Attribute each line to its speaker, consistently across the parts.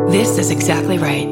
Speaker 1: This is exactly right.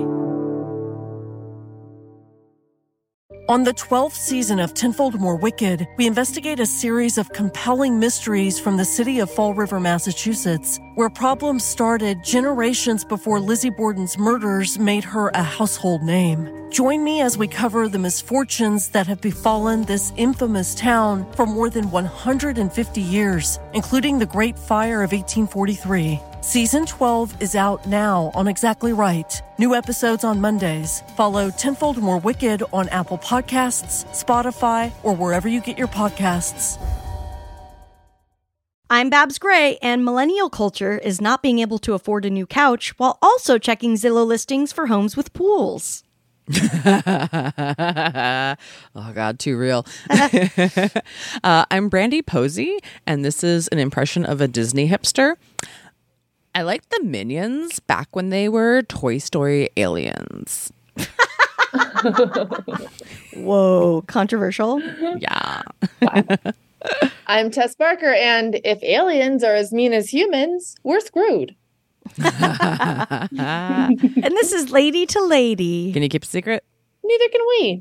Speaker 2: On the 12th season of Tenfold More Wicked, we investigate a series of compelling mysteries from the city of Fall River, Massachusetts, where problems started generations before Lizzie Borden's murders made her a household name. Join me as we cover the misfortunes that have befallen this infamous town for more than 150 years, including the Great Fire of 1843. Season 12 is out now on Exactly Right. New episodes on Mondays. Follow Tenfold More Wicked on Apple Podcasts, Spotify, or wherever you get your podcasts.
Speaker 3: I'm Babs Gray, and millennial culture is not being able to afford a new couch while also checking Zillow listings for homes with pools.
Speaker 4: Oh God, too real. I'm Brandy Posey, and this is an impression of a Disney hipster. I liked the Minions back when they were Toy Story aliens.
Speaker 3: Whoa, controversial.
Speaker 4: Yeah.
Speaker 5: I'm Tess Barker, and if aliens are as mean as humans, we're screwed.
Speaker 3: And this is Lady to Lady.
Speaker 4: Can you keep a secret?
Speaker 5: Neither can we.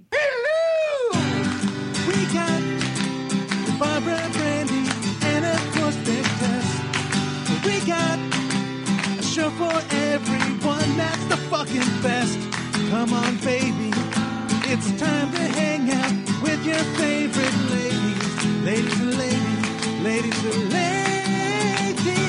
Speaker 6: We got Barbara, Brandy, and of course Big Tess. We got a show for everyone that's the fucking best. Come on, baby, it's time to hang out with your favorite ladies. Ladies and ladies, ladies and ladies.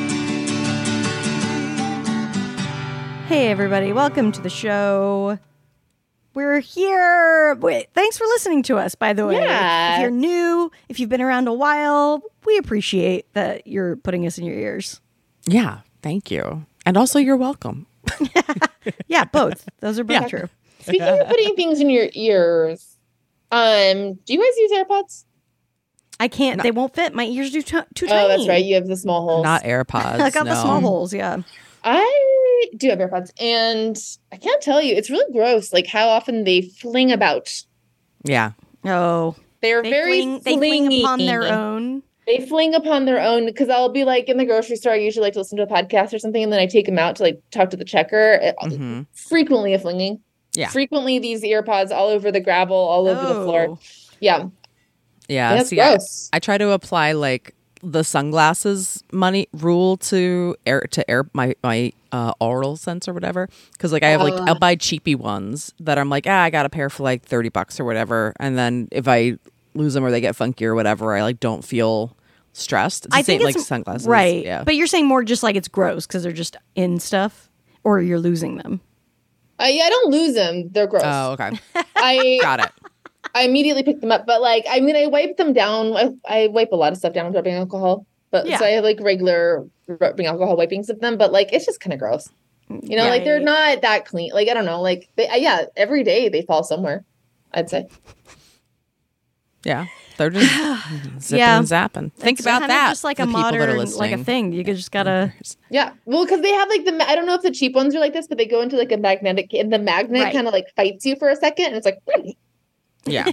Speaker 3: Hey, everybody. Welcome to the show. We're here. Wait, thanks for listening to us, by the way.
Speaker 5: Yeah.
Speaker 3: If you're new, if you've been around a while, we appreciate that you're putting us in your ears.
Speaker 4: Yeah, thank you. And also, you're welcome.
Speaker 3: Yeah, both. Those are both true.
Speaker 5: Speaking of putting things in your ears, do you guys use AirPods?
Speaker 3: I can't. They won't fit. My ears are too tiny.
Speaker 5: Oh, that's right. You have the small holes.
Speaker 4: Not AirPods.
Speaker 3: I got the
Speaker 4: no.
Speaker 3: small holes, yeah.
Speaker 5: I do have AirPods, and I can't tell you, it's really gross, like how often they fling about.
Speaker 4: Yeah.
Speaker 3: Oh.
Speaker 5: They're
Speaker 3: They
Speaker 5: very
Speaker 3: fling upon their own.
Speaker 5: They fling upon their own, because I'll be like in the grocery store. I usually like to listen to a podcast or something, and then I take them out to like talk to the checker.
Speaker 4: Mhm.
Speaker 5: Frequently a flinging.
Speaker 4: Yeah.
Speaker 5: Frequently these earpods all over the gravel, all over the floor. Yeah.
Speaker 4: Yeah.
Speaker 5: That's
Speaker 4: See,
Speaker 5: gross.
Speaker 4: I try to apply like the sunglasses money rule to my oral sense or whatever, because like I have like I'll buy cheapy ones that I'm like, I got a pair for like $30 or whatever, and then if I lose them or they get funky or whatever, I like don't feel stressed. It's the same like sunglasses,
Speaker 3: right?
Speaker 4: Yeah,
Speaker 3: but you're saying more just like it's gross because they're just in stuff, or you're losing them.
Speaker 5: Yeah, I don't lose them. They're gross.
Speaker 4: Oh, okay.
Speaker 5: I
Speaker 4: Got it.
Speaker 5: I immediately pick them up, but like, I mean, I wipe them down. I wipe a lot of stuff down with rubbing alcohol, but
Speaker 3: Yeah.
Speaker 5: so I have like regular rubbing alcohol wipings of them, but like, it's just kind of gross. You know, like they're not that clean. Like, I don't know, like every day they fall somewhere, I'd say.
Speaker 4: Yeah, they're just zipping and zapping. Think
Speaker 3: It's
Speaker 4: about
Speaker 3: kind of
Speaker 4: that.
Speaker 3: just like
Speaker 4: the
Speaker 3: a
Speaker 4: people that are
Speaker 3: modern, like a
Speaker 4: listening.
Speaker 3: thing. You just gotta.
Speaker 5: Yeah. Well, because they have like I don't know if the cheap ones are like this, but they go into like a magnetic, and the magnet
Speaker 3: Right.
Speaker 5: kind of like fights you for a second, and it's like,
Speaker 4: Yeah.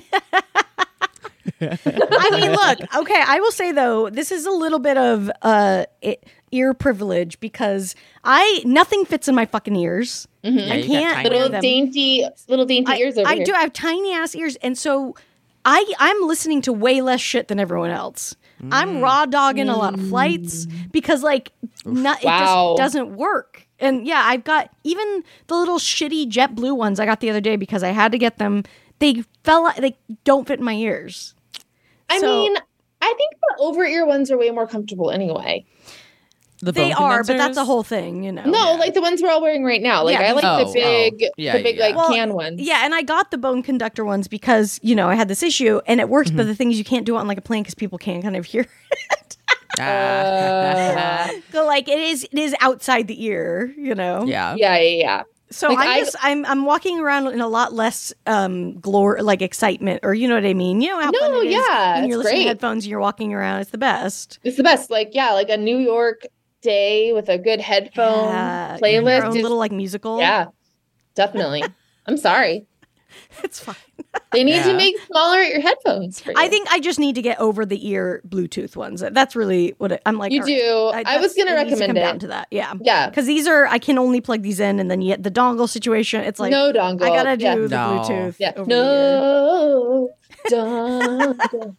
Speaker 3: I mean, look. Okay, I will say though, this is a little bit of ear privilege because nothing fits in my fucking ears.
Speaker 5: mhm.
Speaker 4: Yeah,
Speaker 3: I
Speaker 4: you got
Speaker 3: can't
Speaker 4: tiny
Speaker 3: wear
Speaker 5: little
Speaker 3: them.
Speaker 5: dainty ears over
Speaker 3: I
Speaker 5: here.
Speaker 3: do. I have tiny ass ears, and so I'm listening to way less shit than everyone else. I'm raw dogging a lot of flights because like it
Speaker 5: Wow.
Speaker 3: just doesn't work. And yeah, I've got even the little shitty JetBlue ones I got the other day because I had to get them. They don't fit in my ears.
Speaker 5: I
Speaker 3: So-
Speaker 5: mean, I think the over ear ones are way more comfortable anyway.
Speaker 4: The
Speaker 3: They
Speaker 4: bone
Speaker 3: are, but that's a
Speaker 4: condensers?
Speaker 3: whole thing, you know.
Speaker 5: No, like the ones we're all wearing right now. Like
Speaker 3: Yeah,
Speaker 5: I like
Speaker 4: Oh,
Speaker 5: the big,
Speaker 4: yeah,
Speaker 5: the big
Speaker 4: yeah.
Speaker 5: like
Speaker 3: Well,
Speaker 5: can ones.
Speaker 3: Yeah, and I got the bone conductor ones because, you know, I had this issue and it works, but the thing is you can't do it on like a plane because people can't kind of hear it.
Speaker 4: Ah.
Speaker 3: So like it is outside the ear, you know.
Speaker 4: Yeah.
Speaker 5: Yeah.
Speaker 3: So
Speaker 5: Like,
Speaker 3: I'm walking around in a lot less glory, like excitement, or you know what I mean. You know how fun
Speaker 5: No,
Speaker 3: it is
Speaker 5: yeah,
Speaker 3: when you're
Speaker 5: it's
Speaker 3: listening to
Speaker 5: great.
Speaker 3: headphones and you're walking around. It's the best.
Speaker 5: It's the best. Like, yeah, like a New York day with a good headphone
Speaker 3: Yeah,
Speaker 5: playlist.
Speaker 3: your own
Speaker 5: is-
Speaker 3: little like musical.
Speaker 5: yeah, definitely. I'm sorry.
Speaker 3: It's fine.
Speaker 5: They need to
Speaker 4: Yeah.
Speaker 5: make smaller your headphones for you.
Speaker 3: I think I just need to get over the ear Bluetooth ones. That's really what I'm like.
Speaker 5: You
Speaker 3: all
Speaker 5: do.
Speaker 3: right,
Speaker 5: I was going to
Speaker 3: it needs
Speaker 5: recommend
Speaker 3: come down
Speaker 5: it.
Speaker 3: to that. Yeah.
Speaker 5: Yeah.
Speaker 3: Because these are, I can only plug these in, and then you get the dongle situation. It's like,
Speaker 5: No dongle.
Speaker 3: I gotta do
Speaker 5: Yeah.
Speaker 3: the
Speaker 4: No.
Speaker 3: Bluetooth.
Speaker 5: Yeah.
Speaker 3: over the ear.
Speaker 5: No dongle.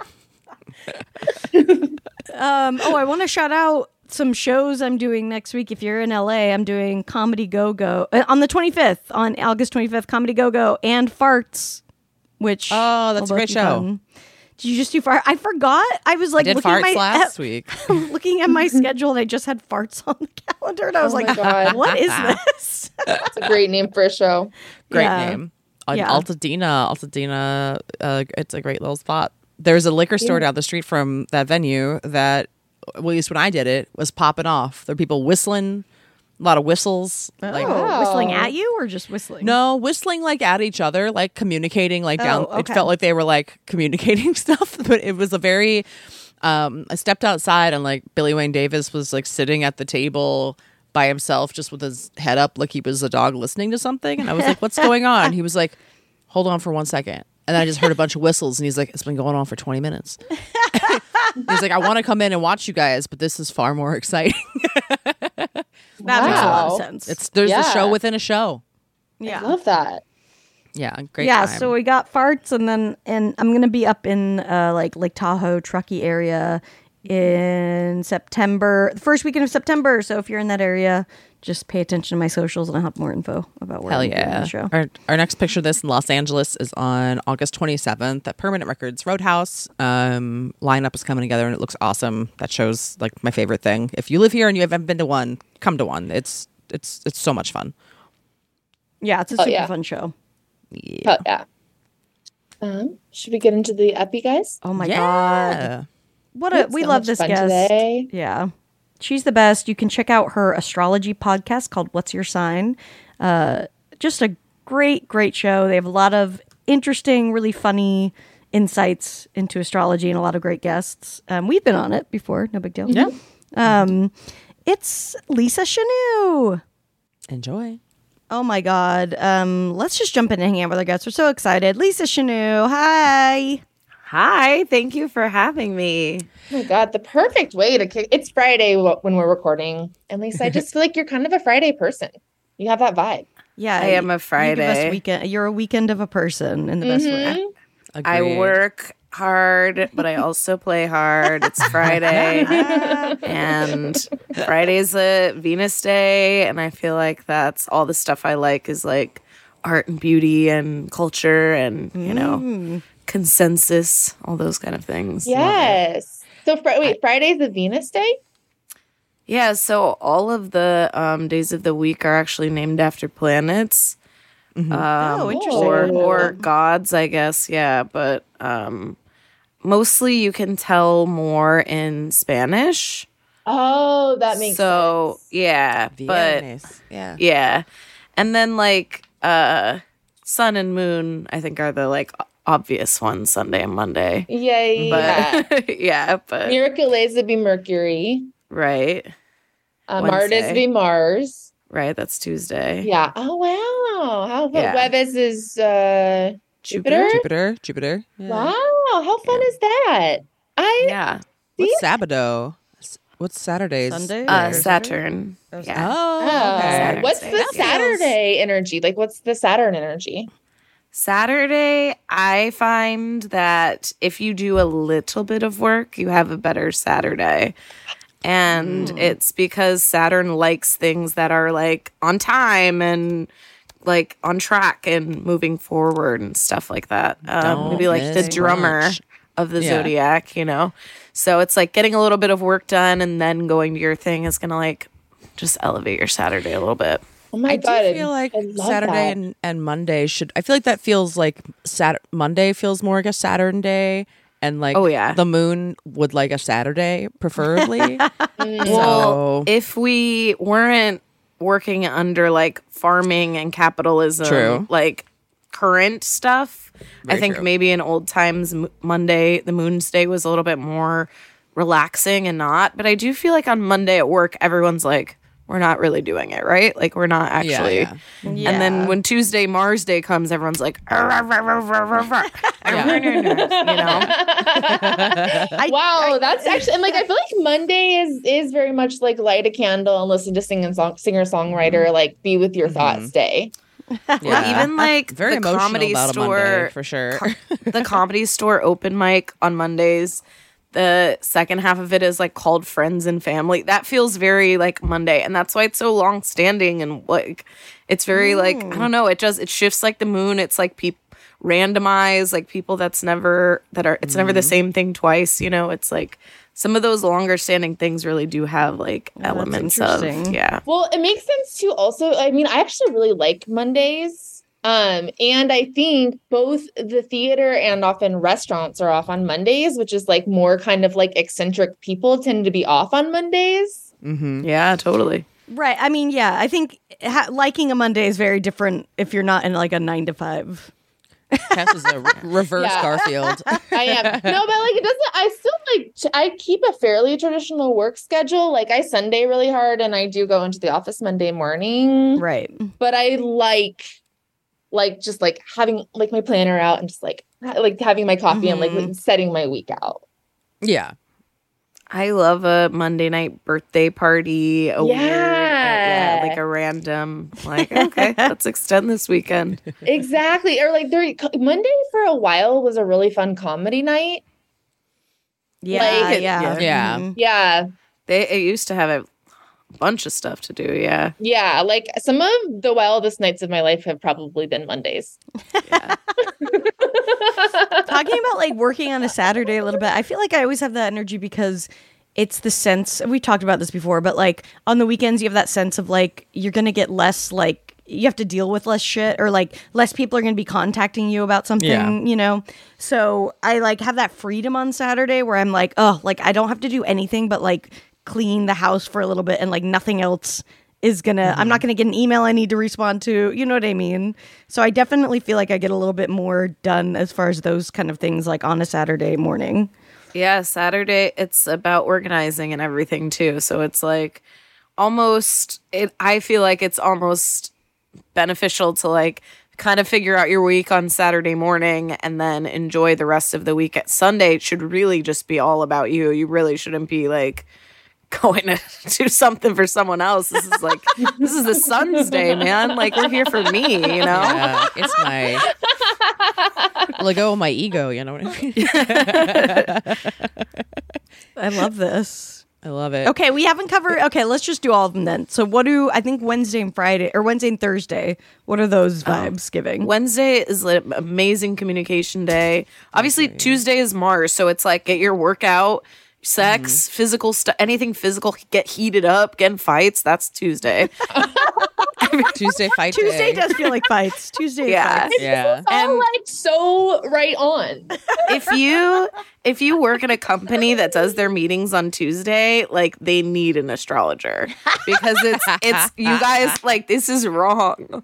Speaker 3: I want to shout out some shows I'm doing next week. If you're in LA, I'm doing Comedy Go Go on the 25th, on August 25th, Comedy Go Go and Farts, which
Speaker 4: Oh, that's
Speaker 3: will
Speaker 4: a
Speaker 3: both
Speaker 4: great
Speaker 3: be
Speaker 4: show.
Speaker 3: fun. Did you just do fart? I forgot. I was like
Speaker 4: I did
Speaker 3: looking at
Speaker 4: farts
Speaker 3: my
Speaker 4: last week.
Speaker 3: looking at my schedule, and I just had farts on the calendar, and I was
Speaker 5: Oh my
Speaker 3: like,
Speaker 5: God.
Speaker 3: "What is this?"
Speaker 5: It's a great name for a show.
Speaker 4: Great
Speaker 3: Yeah.
Speaker 4: name.
Speaker 3: Yeah.
Speaker 4: Altadena. It's a great little spot. There's a liquor store down the street from that venue that, well, at least when I did it, was popping off. There were people whistling, a lot of whistles. Like,
Speaker 3: Oh, whistling at you or just whistling?
Speaker 4: no, whistling like at each other, like communicating, like down.
Speaker 3: Oh,
Speaker 4: It
Speaker 3: okay.
Speaker 4: felt like they were like communicating stuff, but it was a very. I stepped outside and like Billy Wayne Davis was like sitting at the table by himself, just with his head up, like he was a dog listening to something. And I was like, "What's going on?" He was like, "Hold on for 1 second." And then I just heard a bunch of whistles, and he's like, "It's been going on for 20 minutes." He's like, "I want to come in and watch you guys, but this is far more exciting."
Speaker 3: That makes a lot of
Speaker 5: Wow.
Speaker 3: sense.
Speaker 4: There's a
Speaker 5: Yeah.
Speaker 4: show within a show.
Speaker 3: yeah.
Speaker 5: I love that.
Speaker 4: Yeah, great.
Speaker 3: Yeah,
Speaker 4: time.
Speaker 3: so we got Farts, and I'm gonna be up in like Lake Tahoe, Truckee area in September, the first weekend of September. So if you're in that area, just pay attention to my socials, and I'll have more info about where
Speaker 4: Hell
Speaker 3: I'm doing
Speaker 4: yeah.
Speaker 3: the show.
Speaker 4: Our next picture of this in Los Angeles is on August 27th at Permanent Records Roadhouse. Lineup is coming together and it looks awesome. That show's like my favorite thing. If you live here and you haven't been to one, come to one. It's so much fun.
Speaker 3: Yeah, it's a super
Speaker 5: yeah.
Speaker 3: fun show.
Speaker 4: Yeah.
Speaker 5: Oh, yeah. Should we get into the epi, guys?
Speaker 3: Oh my god, we
Speaker 5: So
Speaker 3: love
Speaker 5: much
Speaker 3: this
Speaker 5: fun
Speaker 3: guest.
Speaker 5: today.
Speaker 3: Yeah. She's the best. You can check out her astrology podcast called What's Your Sign? Just a great show. They have a lot of interesting, really funny insights into astrology and a lot of great guests. We've been on it before. No big deal.
Speaker 4: Yeah.
Speaker 3: It's Lisa Chanou.
Speaker 4: Enjoy.
Speaker 3: Oh my God. Let's just jump in and hang out with our guests. We're so excited. Lisa Chanou. Hi.
Speaker 1: Hi, thank you for having me.
Speaker 5: Oh my God, the perfect way to kick. It's Friday when we're recording. And Lisa, I just feel like you're kind of a Friday person. You have that vibe.
Speaker 3: Yeah.
Speaker 1: I am a
Speaker 3: You give us
Speaker 1: Friday.
Speaker 3: weekend. You're a weekend of a person in the best way.
Speaker 1: I
Speaker 4: Agreed.
Speaker 1: work hard, but I also play hard. It's Friday. And Friday's a Venus day. And I feel like that's all the stuff I like is like art and beauty and culture and, you know, consensus, all those kind of things.
Speaker 5: Yes. So wait, Friday's the Venus day?
Speaker 1: Yeah, so all of the days of the week are actually named after planets.
Speaker 3: Oh, interesting.
Speaker 1: Or gods, I guess. Yeah, but mostly you can tell more in Spanish.
Speaker 5: Oh, that makes
Speaker 1: So
Speaker 5: sense.
Speaker 1: yeah, but
Speaker 4: Viernes. Yeah.
Speaker 1: yeah, and then like sun and moon, I think are the like obvious ones, Sunday and Monday.
Speaker 5: Yeah.
Speaker 1: But yeah, but
Speaker 5: Miracles would be Mercury.
Speaker 1: right,
Speaker 5: Mars
Speaker 1: Wednesday.
Speaker 5: would be Mars.
Speaker 1: right. That's Tuesday.
Speaker 5: Yeah. Oh, wow. How fun.
Speaker 1: Yeah.
Speaker 5: Jueves is Jupiter?
Speaker 4: Jupiter. Yeah.
Speaker 5: Wow. How fun is that?
Speaker 1: Yeah,
Speaker 4: What's Sabado? What's Saturdays?
Speaker 3: Sunday?
Speaker 1: Saturn. Yeah.
Speaker 4: Oh,
Speaker 5: Oh,
Speaker 4: okay.
Speaker 5: what's the
Speaker 1: That feels-
Speaker 5: Saturday energy? Like, what's the Saturn energy?
Speaker 1: Saturday, I find that if you do a little bit of work, you have a better Saturday. And it's because Saturn likes things that are like on time and like on track and moving forward and stuff like that.
Speaker 4: Don't
Speaker 1: Maybe like the
Speaker 4: miss
Speaker 1: drummer
Speaker 4: much.
Speaker 1: of the
Speaker 4: Yeah.
Speaker 1: zodiac, you know? So it's like getting a little bit of work done and then going to your thing is going to like just elevate your Saturday a little bit.
Speaker 5: Oh my
Speaker 4: I
Speaker 5: God.
Speaker 4: do feel like
Speaker 5: I love
Speaker 4: Saturday
Speaker 5: that.
Speaker 4: and Monday should. I feel like that feels like Monday feels more like a Saturn day, and like
Speaker 1: Oh, yeah.
Speaker 4: the moon would like a Saturday, preferably.
Speaker 1: Well, if we weren't working under like farming and capitalism,
Speaker 4: True.
Speaker 1: like current stuff,
Speaker 4: Very
Speaker 1: I think
Speaker 4: true.
Speaker 1: maybe in old times, Monday, the moon's day was a little bit more relaxing and not. But I do feel like on Monday at work, everyone's like we're not really doing it, right? Like we're not actually.
Speaker 4: Yeah.
Speaker 1: And then when Tuesday Mars Day comes, everyone's like, "Arr, arr, arr, arr, arr, arr." You know?
Speaker 5: Wow, that's actually, and like I feel like Monday is very much like light a candle and listen to singer songwriter, like be with your thoughts day.
Speaker 1: Or even like
Speaker 4: Very
Speaker 1: the
Speaker 4: emotional
Speaker 1: comedy
Speaker 4: about a
Speaker 1: store
Speaker 4: Monday, for sure.
Speaker 1: The comedy store open mic on Mondays. The second half of it is like called Friends and Family. That feels very like Monday, and that's why it's so long standing and like it's very like I don't know. It shifts like the moon. It's like people randomize like people it's never the same thing twice. You know, it's like some of those longer standing things really do have like elements of
Speaker 5: Well, it makes sense too. Also, I mean, I actually really like Mondays. And I think both the theater and often restaurants are off on Mondays, which is like more kind of like eccentric people tend to be off on Mondays.
Speaker 4: Mm-hmm.
Speaker 1: Yeah, totally.
Speaker 3: Right. I mean, yeah, I think liking a Monday is very different if you're not in like a 9 to 5.
Speaker 4: Cass is a reverse Garfield.
Speaker 5: I am. No, but like it doesn't, I still like, I keep a fairly traditional work schedule. Like I Sunday really hard and I do go into the office Monday morning.
Speaker 3: Right.
Speaker 5: But I like just like having like my planner out and just like having my coffee and like setting my week out.
Speaker 4: Yeah.
Speaker 1: I love a Monday night birthday party. Weird, like a random, like, okay, let's extend this weekend.
Speaker 5: Exactly. Or like Monday for a while was a really fun comedy night.
Speaker 3: Yeah.
Speaker 5: Yeah.
Speaker 1: It used to have a bunch of stuff to do. Yeah.
Speaker 5: Yeah. Like some of the wildest nights of my life have probably been Mondays.
Speaker 1: Yeah.
Speaker 3: Talking about like working on a Saturday a little bit, I feel like I always have that energy because it's the sense, we talked about this before, but like on the weekends, you have that sense of like, you're going to get less, like you have to deal with less shit or like less people are going to be contacting you about something, you know? So I like have that freedom on Saturday where I'm like, oh, like I don't have to do anything but like clean the house for a little bit and like nothing else is gonna I'm not gonna get an email I need to respond to, you know what I mean? So I definitely feel like I get a little bit more done as far as those kind of things like on a Saturday morning.
Speaker 1: Yeah, Saturday it's about organizing and everything too. So it's like I feel like it's almost beneficial to like kind of figure out your week on Saturday morning and then enjoy the rest of the week. At Sunday it should really just be all about you. You really shouldn't be like going to do something for someone else. This is the sun's day, man. Like we're here for me, you know?
Speaker 4: Yeah, it's my let go of my ego, you know what I mean?
Speaker 3: I love this.
Speaker 4: I love it.
Speaker 3: Okay, we haven't covered let's just do all of them then. So I think Wednesday and Friday or Wednesday and Thursday, what are those vibes giving?
Speaker 1: Wednesday is an amazing communication day. Obviously Tuesday is Mars, so it's like get your workout, sex, physical stuff, anything physical, get heated up, get in fights. That's Tuesday.
Speaker 4: Tuesday fight day.
Speaker 3: Tuesday does feel like fights. Tuesday fights.
Speaker 4: Yeah.
Speaker 5: And like so right on.
Speaker 1: If you work at a company that does their meetings on Tuesday, like they need an astrologer because it's you guys like this is wrong.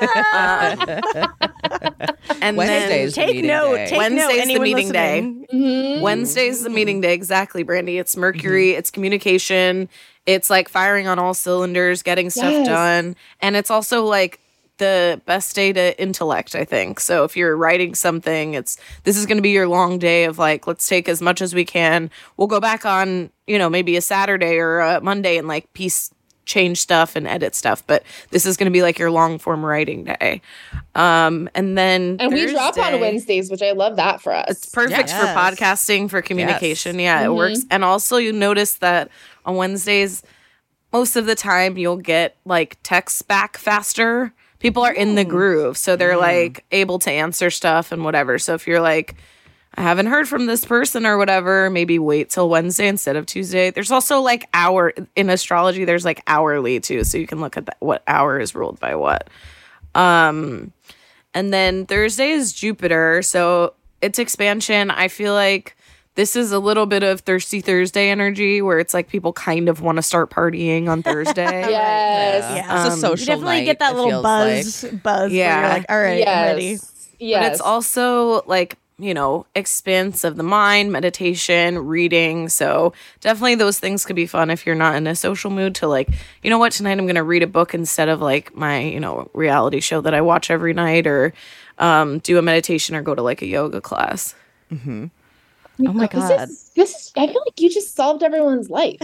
Speaker 1: And
Speaker 4: Wednesday's
Speaker 3: Take
Speaker 4: the meeting
Speaker 3: note.
Speaker 4: day.
Speaker 3: Take
Speaker 1: Wednesday's
Speaker 3: note.
Speaker 1: the
Speaker 3: Anyone
Speaker 1: meeting day.
Speaker 3: listening?
Speaker 5: Mm-hmm.
Speaker 1: Wednesday's the meeting day. Exactly, Brandy. It's Mercury. It's communication. It's like firing on all cylinders, getting stuff done. And it's also like the best day to intellect, I think. So if you're writing something, this is going to be your long day of like, let's take as much as we can. We'll go back on, maybe a Saturday or a Monday and like change stuff and edit stuff. But this is going to be like your long form writing day. And
Speaker 5: we drop on Wednesdays, which I love that for us.
Speaker 1: It's perfect for podcasting, for communication.
Speaker 4: Yes.
Speaker 1: Yeah, it works. And also you notice that on Wednesdays, most of the time you'll get like texts back faster. People are in the groove. So they're like able to answer stuff and whatever. So if you're like, I haven't heard from this person or whatever, maybe wait till Wednesday instead of Tuesday. There's also like in astrology, there's like hourly too. So you can look at what hour is ruled by what. And then Thursday is Jupiter. So it's expansion. I feel like this is a little bit of Thirsty Thursday energy where it's like people kind of want to start partying on Thursday.
Speaker 5: Yes.
Speaker 3: Yeah.
Speaker 4: It's a social
Speaker 3: You definitely
Speaker 4: night,
Speaker 3: get that
Speaker 4: it
Speaker 3: little
Speaker 4: feels
Speaker 3: buzz
Speaker 4: like.
Speaker 3: where you're like, all right, I'm ready.
Speaker 5: Yes.
Speaker 1: But it's also like expanse of the mind, meditation, reading. So definitely those things could be fun if you're not in a social mood to like, you know what, tonight I'm going to read a book instead of like my, reality show that I watch every night, or do a meditation or go to like a yoga class.
Speaker 3: Mm-hmm. Oh my God.
Speaker 5: This is, I feel like you just solved everyone's life.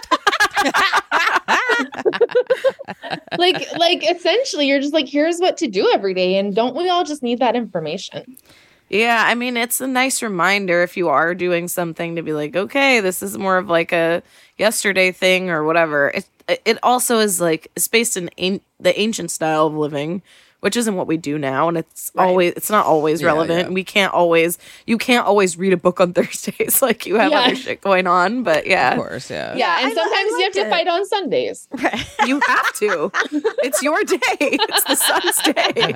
Speaker 5: like essentially you're just like, here's what to do every day. And don't we all just need that information?
Speaker 1: Yeah, I mean, it's a nice reminder if you are doing something to be like, okay, this is more of like a yesterday thing or whatever. It also is like, it's based in the ancient style of living, which isn't what we do now, and it's not always relevant. Yeah. You can't always read a book on Thursdays, like you have other shit going on. But yeah,
Speaker 4: of course, yeah.
Speaker 5: And sometimes you have to fight on Sundays.
Speaker 1: Right. You have to. It's your day. It's the sun's day.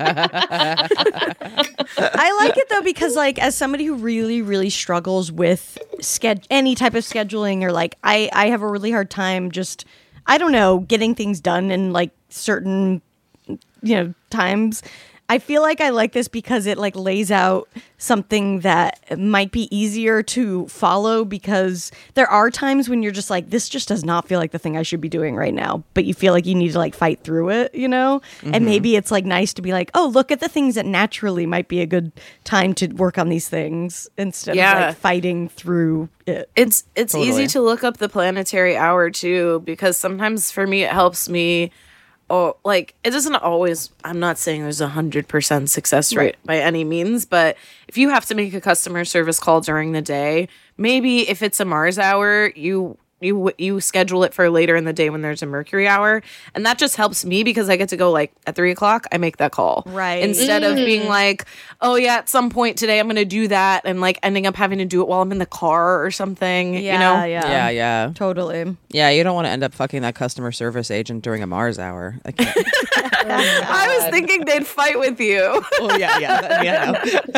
Speaker 3: I like it though because, like, as somebody who really, really struggles with any type of scheduling, or like, I have a really hard time just, I don't know, getting things done in like certain times. I feel like I like this because it like lays out something that might be easier to follow, because there are times when you're just like, this just does not feel like the thing I should be doing right now, but you feel like you need to like fight through it, Mm-hmm. And maybe it's like nice to be like, oh, look at the things that naturally might be a good time to work on these things instead of like fighting through it.
Speaker 1: It's totally easy to look up the planetary hour too, because sometimes for me it helps me. Oh, like, it doesn't always, I'm not saying there's 100% success rate by any means, but if you have to make a customer service call during the day, maybe if it's a Mars hour, you schedule it for later in the day when there's a Mercury hour. And that just helps me because I get to go like at 3:00, I make that call.
Speaker 3: Right.
Speaker 1: Instead of being like, oh yeah, at some point today I'm going to do that, and like ending up having to do it while I'm in the car or something,
Speaker 3: Yeah. Totally.
Speaker 4: Yeah, you don't want to end up fucking that customer service agent during a Mars hour. I can't.
Speaker 1: I was thinking they'd fight with you.
Speaker 4: Oh yeah.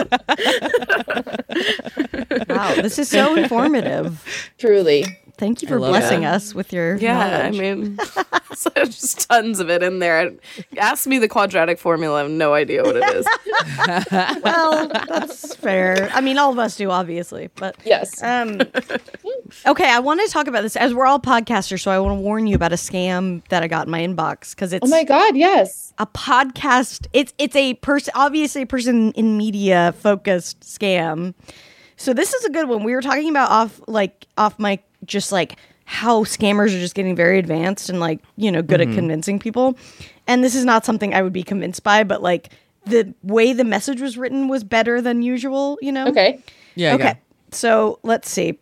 Speaker 3: Wow, this is so informative.
Speaker 5: Truly.
Speaker 3: Thank you for blessing us with your knowledge.
Speaker 1: I mean, so just tons of it in there. Ask me the quadratic formula. I have no idea what it is.
Speaker 3: Well, that's fair. I mean, all of us do, obviously. But
Speaker 5: yes.
Speaker 3: Okay, I want to talk about this, as we're all podcasters, so I want to warn you about a scam that I got in my inbox, because it's...
Speaker 5: Oh my God, yes.
Speaker 3: A podcast. It's a person, obviously a person in media focused scam. So this is a good one. We were talking about off mic, just like how scammers are just getting very advanced and like, good at convincing people. And this is not something I would be convinced by, but like the way the message was written was better than usual,
Speaker 5: Okay.
Speaker 4: Yeah.
Speaker 3: Okay. So let's see.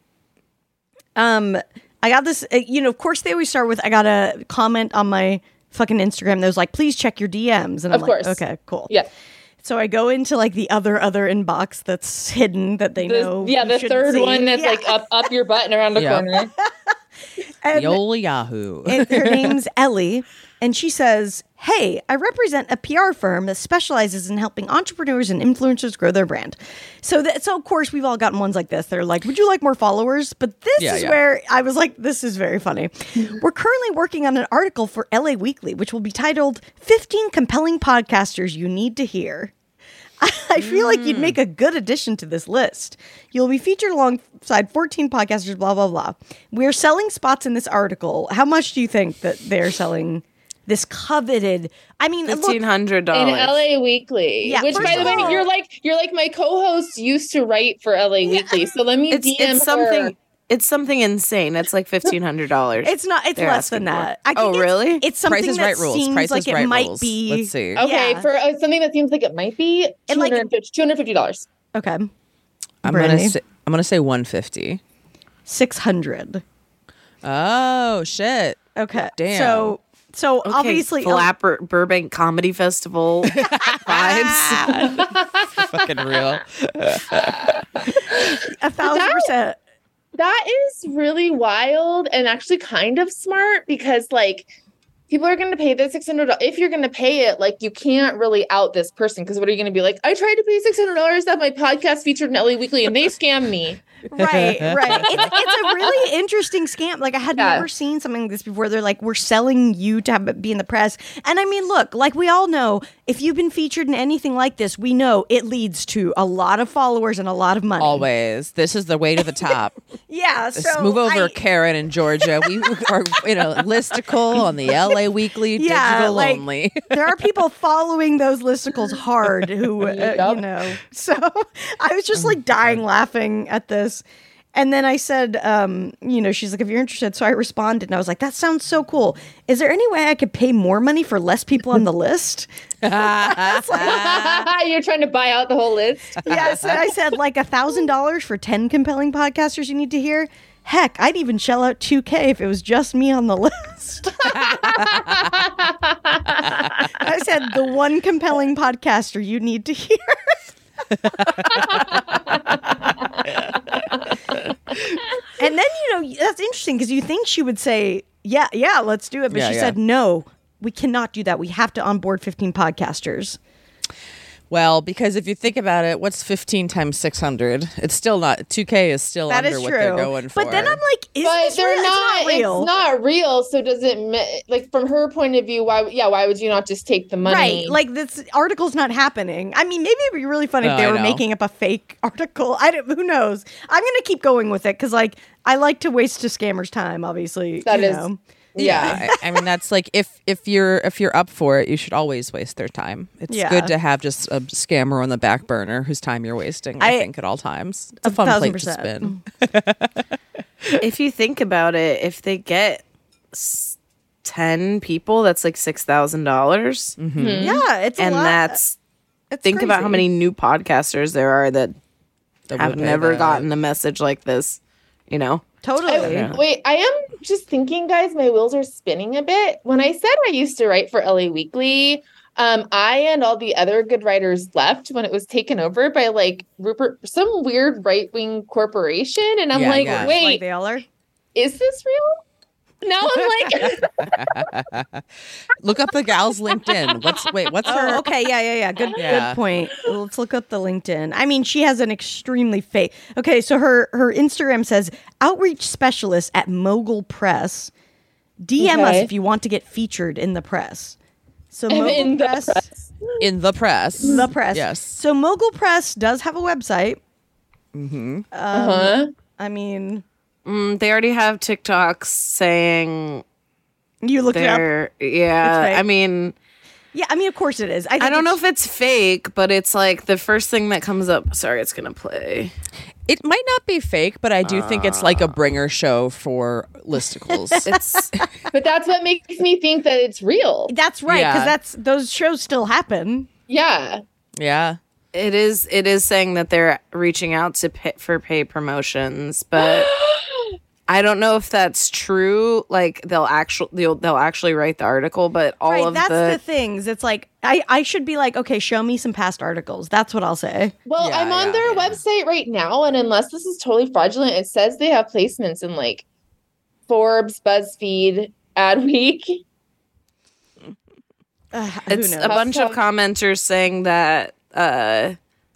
Speaker 3: I got this, of course they always start with, I got a comment on my fucking Instagram that was like, please check your DMs. And I'm like, okay, cool.
Speaker 5: Yeah.
Speaker 3: So I go into like the other inbox that's hidden that they know.
Speaker 5: Yeah, the third one that's like up your butt and around the corner.
Speaker 3: And,
Speaker 4: Yol Yahoo.
Speaker 3: And her name's Ellie, and she says, "Hey, I represent a PR firm that specializes in helping entrepreneurs and influencers grow their brand." So of course we've all gotten ones like this. They're like, "Would you like more followers?" But this is where I was like, "This is very funny." We're currently working on an article for LA Weekly, which will be titled 15 Compelling Podcasters You Need to Hear. I feel like you'd make a good addition to this list. You'll be featured alongside 14 podcasters, blah, blah, blah. We're selling spots in this article. How much do you think that they're selling this coveted? I mean,
Speaker 1: $1,500
Speaker 5: in LA Weekly.
Speaker 3: Yeah,
Speaker 5: which, by the way, you're like my co-host used to write for LA Weekly. So let me DM
Speaker 1: it's something.
Speaker 5: her.
Speaker 1: It's something insane. It's like $1,500.
Speaker 3: It's not. It's less than that. I
Speaker 1: think
Speaker 3: really? It's something
Speaker 4: Price is
Speaker 3: that
Speaker 4: Right rules.
Speaker 3: seems
Speaker 4: Price
Speaker 3: like
Speaker 4: is
Speaker 3: it
Speaker 4: Right
Speaker 3: might
Speaker 4: rules.
Speaker 3: be.
Speaker 4: Let's see.
Speaker 5: Okay, for something that seems like it might be $250.
Speaker 3: Okay.
Speaker 4: I'm gonna say 150.
Speaker 3: 600.
Speaker 4: Oh shit.
Speaker 3: Okay.
Speaker 4: Damn.
Speaker 3: So
Speaker 1: Okay,
Speaker 3: obviously,
Speaker 1: Burbank Comedy Festival vibes.
Speaker 4: Fucking real.
Speaker 3: 1,000%.
Speaker 5: That is really wild and actually kind of smart, because like people are going to pay the $600. If you're going to pay it, like, you can't really out this person, because what are you going to be like? I tried to pay $600 to have my podcast featured in LA Weekly and they scammed me.
Speaker 3: Right. It's a really interesting scam. Like, I had never seen something like this before. They're like, we're selling you to be in the press. And I mean, look, like we all know, if you've been featured in anything like this, we know it leads to a lot of followers and a lot of money.
Speaker 4: Always. This is the way to the top.
Speaker 3: Yeah. So
Speaker 4: move over, Karen in Georgia. We are in a listicle on the LA Weekly digital
Speaker 3: like,
Speaker 4: only.
Speaker 3: There are people following those listicles hard who, you know. So I was just like dying laughing at this. And then I said, you know, she's like, if you're interested. So I responded and I was like, that sounds so cool. Is there any way I could pay more money for less people on the list?
Speaker 5: You're trying to buy out the whole list?
Speaker 3: Yeah. So I said like $1,000 for 10 compelling podcasters you need to hear. Heck, I'd even shell out $2,000 if it was just me on the list. I said the one compelling podcaster you need to hear. And then, you know, that's interesting because you think she would say, yeah, let's do it. But she said, no, we cannot do that. We have to onboard 15 podcasters.
Speaker 4: Well, because if you think about it, what's 15 times 600? It's still not, $2,000 is still
Speaker 3: That
Speaker 4: under
Speaker 3: is
Speaker 4: what
Speaker 3: true.
Speaker 4: they're going for.
Speaker 3: But then I'm like,
Speaker 5: But they're not real. It's not real. So does it, like, from her point of view, why would you not just take the money?
Speaker 3: Right. Like, this article's not happening. I mean, maybe it'd be really funny if they were making up a fake article. Who knows? I'm going to keep going with it because, like, I like to waste a scammer's time, obviously.
Speaker 5: That is.
Speaker 3: Know.
Speaker 4: Yeah, I mean that's like if you're up for it, you should always waste their time. It's good to have just a scammer on the back burner whose time you're wasting. I think at all times, it's a fun plate to spin.
Speaker 1: If you think about it, if they get 10 people, that's like $6,000.
Speaker 3: Yeah, it's a lot.
Speaker 1: And that's think
Speaker 3: crazy.
Speaker 1: about how many new podcasters there are that have never gotten a message like this. You know.
Speaker 3: Totally.
Speaker 5: Wait, I am just thinking, guys, my wheels are spinning a bit. When I said I used to write for LA Weekly, I and all the other good writers left when it was taken over by like Rupert, some weird right-wing corporation. And I'm wait,
Speaker 3: like they all are?
Speaker 5: Is this real? Now I'm like,
Speaker 4: look up the gal's LinkedIn. What's her?
Speaker 3: Okay, yeah. Good point. Let's look up the LinkedIn. I mean, she has an extremely fake. Okay, so her Instagram says outreach specialist at Mogul Press. DM us if you want to get featured in the press. So Mogul Press.
Speaker 4: In the press.
Speaker 3: The press.
Speaker 4: Yes.
Speaker 3: So Mogul Press does have a website.
Speaker 4: Mm-hmm.
Speaker 3: I mean.
Speaker 1: They already have TikToks saying
Speaker 3: you looked it up.
Speaker 1: Yeah, I mean,
Speaker 3: of course it is.
Speaker 1: I don't know if it's fake, but it's like the first thing that comes up. Sorry, it's gonna play.
Speaker 4: It might not be fake, but I do think it's like a bringer show for listicles.
Speaker 5: but that's what makes me think that it's real.
Speaker 3: That's right, because those shows still happen.
Speaker 5: Yeah.
Speaker 4: Yeah.
Speaker 1: It is saying that they're reaching out to for pay promotions, but I don't know if that's true. Like they'll actually write the article, but
Speaker 3: that's the things. It's like I should be like, okay, show me some past articles. That's what I'll say.
Speaker 5: Well, I'm on their website right now, and unless this is totally fraudulent, it says they have placements in like Forbes, BuzzFeed, Adweek.
Speaker 1: It's a bunch of commenters saying that a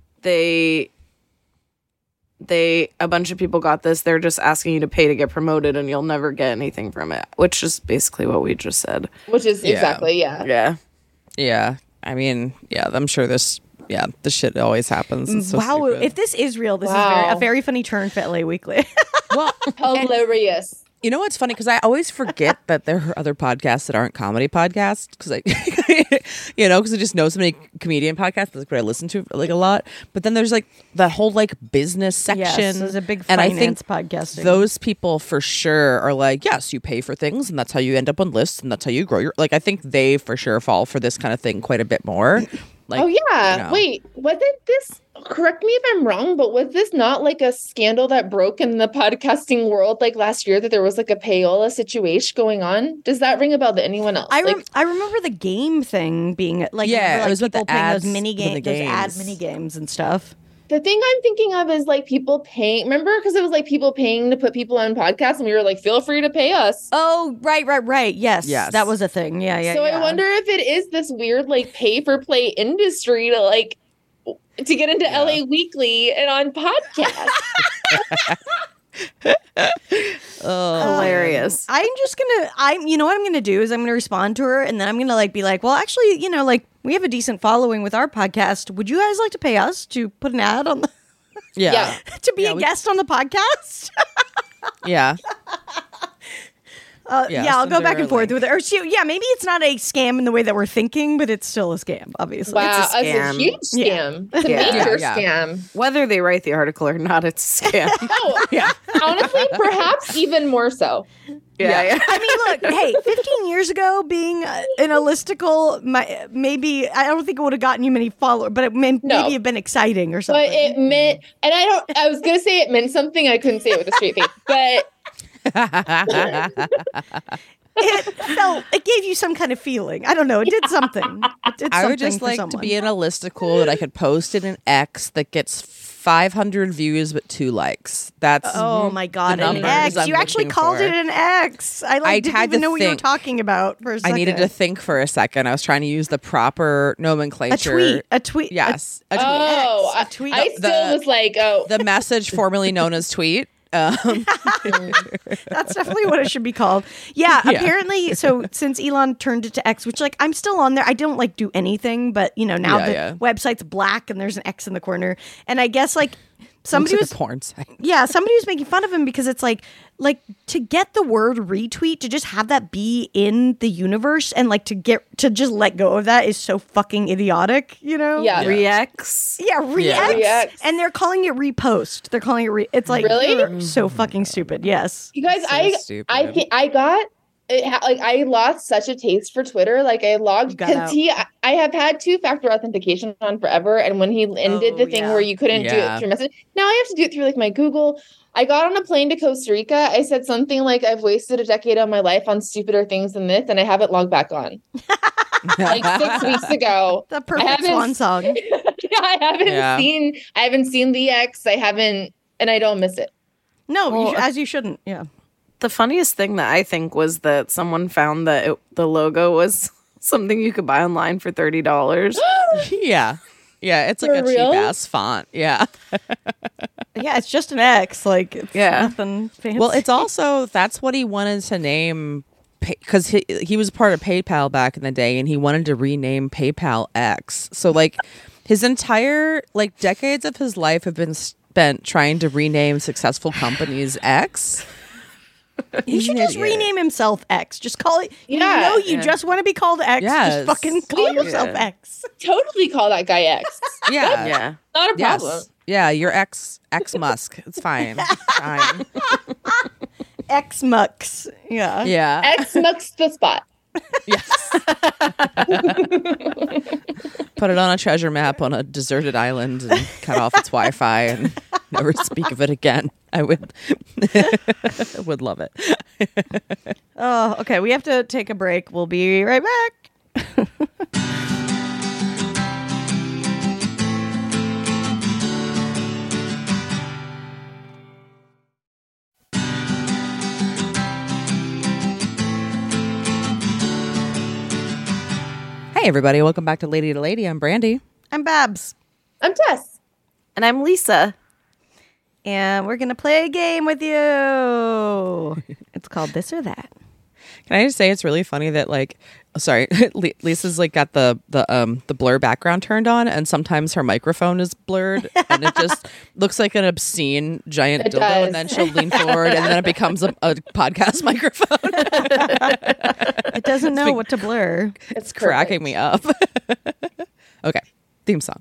Speaker 1: bunch of people got this. They're just asking you to pay to get promoted and you'll never get anything from it, which is basically what we just said.
Speaker 5: Which is exactly, yeah.
Speaker 4: I mean, I'm sure this shit always happens. It's so
Speaker 3: wow,
Speaker 4: stupid.
Speaker 3: if this is real, this is a very funny turn for LA Weekly.
Speaker 4: Well,
Speaker 5: hilarious.
Speaker 4: You know what's funny? Because I always forget that there are other podcasts that aren't comedy podcasts. Because because I just know so many comedian podcasts. That's what I listen to like a lot. But then there's like the whole like business section.
Speaker 3: Yes, there's a big
Speaker 4: and
Speaker 3: finance
Speaker 4: I think
Speaker 3: podcasting.
Speaker 4: Those people for sure are like, yes, you pay for things, and that's how you end up on lists, and that's how you grow your. Like I think they for sure fall for this kind of thing quite a bit more. Like,
Speaker 5: Wait, wasn't this? Correct me if I'm wrong, but was this not like a scandal that broke in the podcasting world like last year that there was like a payola situation going on? Does that ring a bell to anyone else?
Speaker 3: I remember the game thing being like
Speaker 4: it was with
Speaker 3: people
Speaker 4: the
Speaker 3: playing
Speaker 4: ads
Speaker 3: those mini
Speaker 4: in the
Speaker 3: games, those ad
Speaker 4: games.
Speaker 3: mini games and stuff.
Speaker 5: The thing I'm thinking of is like people paying. Remember, because it was like people paying to put people on podcasts, and we were like, "Feel free to pay us."
Speaker 3: Oh, right. Yes,
Speaker 4: Yes.
Speaker 3: that was a thing. Yeah.
Speaker 5: So I wonder if it is this weird like pay for play industry to get into LA Weekly and on podcasts.
Speaker 1: Hilarious.
Speaker 3: You know what I'm gonna do is I'm gonna respond to her, and then I'm gonna like be like, well, actually, you know, like we have a decent following with our podcast. Would you guys like to pay us to put an ad on the
Speaker 4: Yeah.
Speaker 3: to be a guest on the podcast?
Speaker 4: Yeah.
Speaker 3: I'll go
Speaker 4: send
Speaker 3: back
Speaker 4: her
Speaker 3: and
Speaker 4: a
Speaker 3: forth
Speaker 4: link.
Speaker 3: with her. Maybe it's not a scam in the way that we're thinking, but it's still a scam, obviously.
Speaker 5: Wow,
Speaker 1: It's a
Speaker 5: it's a
Speaker 1: scam.
Speaker 5: huge scam. It's a major scam.
Speaker 1: Whether they write the article or not, it's a scam.
Speaker 5: Honestly, perhaps even more so.
Speaker 1: Yeah.
Speaker 3: I mean, look, hey, 15 years ago, being in a listicle, maybe, I don't think it would have gotten you many followers, but it maybe have been exciting or something.
Speaker 5: But it meant, and I was going to say it meant something. I couldn't say it with a straight face, but
Speaker 3: it gave you some kind of feeling. I don't know. It did something. It did
Speaker 4: I would
Speaker 3: something
Speaker 4: just
Speaker 3: for
Speaker 4: like
Speaker 3: someone.
Speaker 4: to be in a listicle that I could post in an X that gets 500 views but 2 likes. That's
Speaker 3: Oh my God,
Speaker 4: the
Speaker 3: an
Speaker 4: numbers
Speaker 3: X.
Speaker 4: I'm
Speaker 3: You actually
Speaker 4: looking
Speaker 3: called
Speaker 4: for.
Speaker 3: it an X. I didn't
Speaker 4: had
Speaker 3: even
Speaker 4: to
Speaker 3: know what you were
Speaker 4: think.
Speaker 3: talking about for a
Speaker 4: I
Speaker 3: second.
Speaker 4: needed to think for a second. I was trying to use the proper nomenclature.
Speaker 3: A tweet.
Speaker 4: Yes. A tweet.
Speaker 5: oh,
Speaker 3: a tweet.
Speaker 5: I still was like, oh,
Speaker 4: The message formerly known as tweet.
Speaker 3: That's definitely what it should be called. Yeah,
Speaker 4: Yeah.
Speaker 3: apparently. So since Elon turned it to X, which like I'm still on there. I don't like do anything, but you know now the website's black and there's an X in the corner. And I guess like somebody
Speaker 4: Looks
Speaker 3: was
Speaker 4: like a porn site.
Speaker 3: somebody was making fun of him because it's like to get the word retweet, to just have that be in the universe and like to just let go of that is so fucking idiotic, you know?
Speaker 5: yeah.
Speaker 1: Rex.
Speaker 3: Yeah, re-X.
Speaker 5: Re-X.
Speaker 3: And they're calling it repost. They're calling it it's like
Speaker 5: Really?
Speaker 3: you're so fucking stupid. Yes.
Speaker 5: You guys,
Speaker 4: So stupid.
Speaker 5: I got I lost such a taste for Twitter. Like I logged
Speaker 3: got
Speaker 5: because I have had 2-factor authentication on forever, and when he ended the thing where you couldn't do it through message, now I have to do it through like my Google. I got on a plane to Costa Rica. I said something like, "I've wasted a decade of my life on stupider things than this," and I haven't logged back on. Like 6 weeks ago.
Speaker 3: The perfect swan song.
Speaker 5: I haven't seen the X. I haven't, and I don't miss it.
Speaker 3: No, as you shouldn't. Yeah.
Speaker 1: The funniest thing that I think was that someone found that the logo was something you could buy online for $30.
Speaker 4: Yeah. Yeah, it's like
Speaker 5: For
Speaker 4: a
Speaker 5: real?
Speaker 4: cheap ass font. Yeah.
Speaker 3: Yeah, it's just an X. Like, it's nothing fancy.
Speaker 4: Well, it's also that's what he wanted to name because he was part of PayPal back in the day, and he wanted to rename PayPal X. So like his entire like decades of his life have been spent trying to rename successful companies X.
Speaker 3: He should just rename himself X. Just call it.
Speaker 5: Yeah.
Speaker 3: You just want to be called X.
Speaker 4: Yes.
Speaker 3: Just fucking call yourself X.
Speaker 5: Totally call that guy X.
Speaker 4: Yeah.
Speaker 1: Yeah.
Speaker 5: Not a
Speaker 4: Yes.
Speaker 5: problem.
Speaker 4: Yeah, you're X Musk. It's fine. Fine.
Speaker 3: X Mux. Yeah.
Speaker 4: Yeah.
Speaker 5: X mucks the spot.
Speaker 4: Yes. Put it on a treasure map on a deserted island and cut off its Wi-Fi and never speak of it again. I would love it.
Speaker 3: Oh, okay. We have to take a break. We'll be right back.
Speaker 4: Hey everybody, welcome back to Lady to Lady. I'm Brandy.
Speaker 3: I'm Babs.
Speaker 5: I'm Tess.
Speaker 1: And I'm Lisa.
Speaker 3: And we're going to play a game with you. It's called This or That.
Speaker 4: Can I just say it's really funny that Lisa's like got the blur background turned on, and sometimes her microphone is blurred, and it just looks like an obscene giant
Speaker 5: It
Speaker 4: dildo,
Speaker 5: does.
Speaker 4: and then she'll lean forward, and then it becomes a podcast microphone.
Speaker 3: It doesn't know what to blur.
Speaker 4: It's cracking me up. Okay, theme song.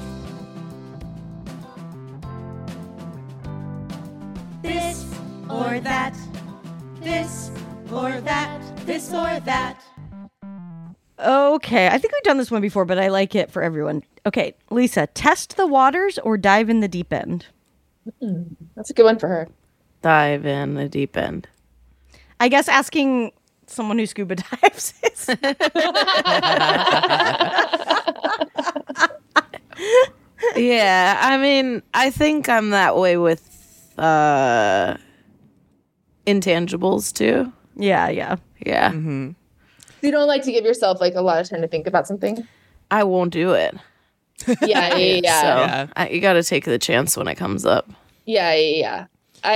Speaker 7: This or that. This or that. This or that.
Speaker 3: Okay. I think we've done this one before, but I like it for everyone. Okay. Lisa, test the waters or dive in the deep end?
Speaker 5: That's a good one for her.
Speaker 1: Dive in the deep end.
Speaker 3: I guess asking someone who scuba dives is.
Speaker 1: Yeah, I mean, I think I'm that way with intangibles too.
Speaker 3: Yeah.
Speaker 1: Yeah.
Speaker 5: You don't like to give yourself like a lot of time to think about something.
Speaker 1: I won't do it.
Speaker 5: Yeah.
Speaker 1: So you got to take the chance when it comes up.
Speaker 5: Yeah.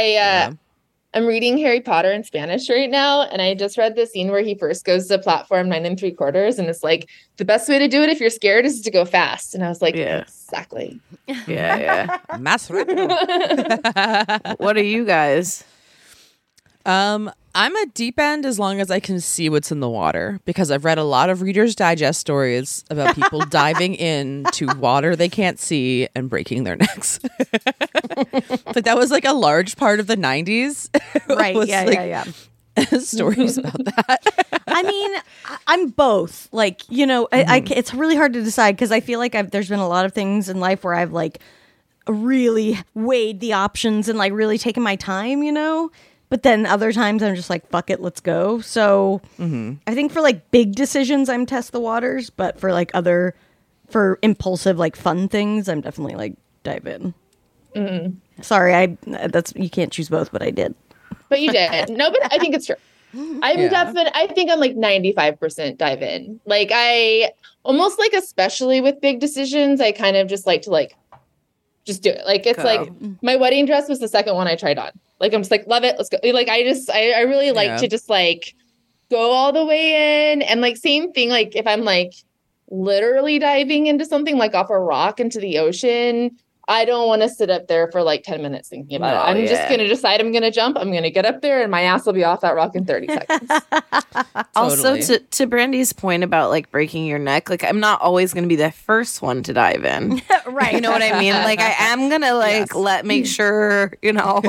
Speaker 5: I'm reading Harry Potter in Spanish right now, and I just read the scene where he first goes to platform 9 3/4, and it's like the best way to do it if you're scared is to go fast. And I was like, exactly.
Speaker 1: Yeah.
Speaker 4: Más rápido.
Speaker 1: What are you guys?
Speaker 4: I'm a deep end as long as I can see what's in the water, because I've read a lot of Reader's Digest stories about people diving into water they can't see and breaking their necks. But that was like a large part of the 90s.
Speaker 3: Right.
Speaker 4: Was,
Speaker 3: Yeah.
Speaker 4: stories about that.
Speaker 3: I mean, I'm both. Like, it's really hard to decide because I feel like there's been a lot of things in life where I've like really weighed the options and like really taken my time, But then other times I'm just like, fuck it, let's go. So I think for like big decisions, I'm test the waters. But for like for impulsive, like fun things, I'm definitely like dive in. Sorry, you can't choose both, but I did.
Speaker 5: But you did. No, but I think it's true. I think I'm like 95% dive in. Like I almost like, especially with big decisions, I kind of just like to like, just do it. Like, it's like my wedding dress was the second one I tried on. Like, I'm just like, love it. Let's go. Like, I really like to just like go all the way in. And like, same thing. Like if I'm like literally diving into something like off a rock into the ocean, I don't want to sit up there for like 10 minutes thinking about it. I'm just going to decide I'm going to jump. I'm going to get up there and my ass will be off that rock in 30 seconds.
Speaker 1: Also, to Brandy's point about like breaking your neck, like I'm not always going to be the first one to dive in.
Speaker 3: Right.
Speaker 1: You know what I mean? Like I am going to like make sure,
Speaker 4: Yeah.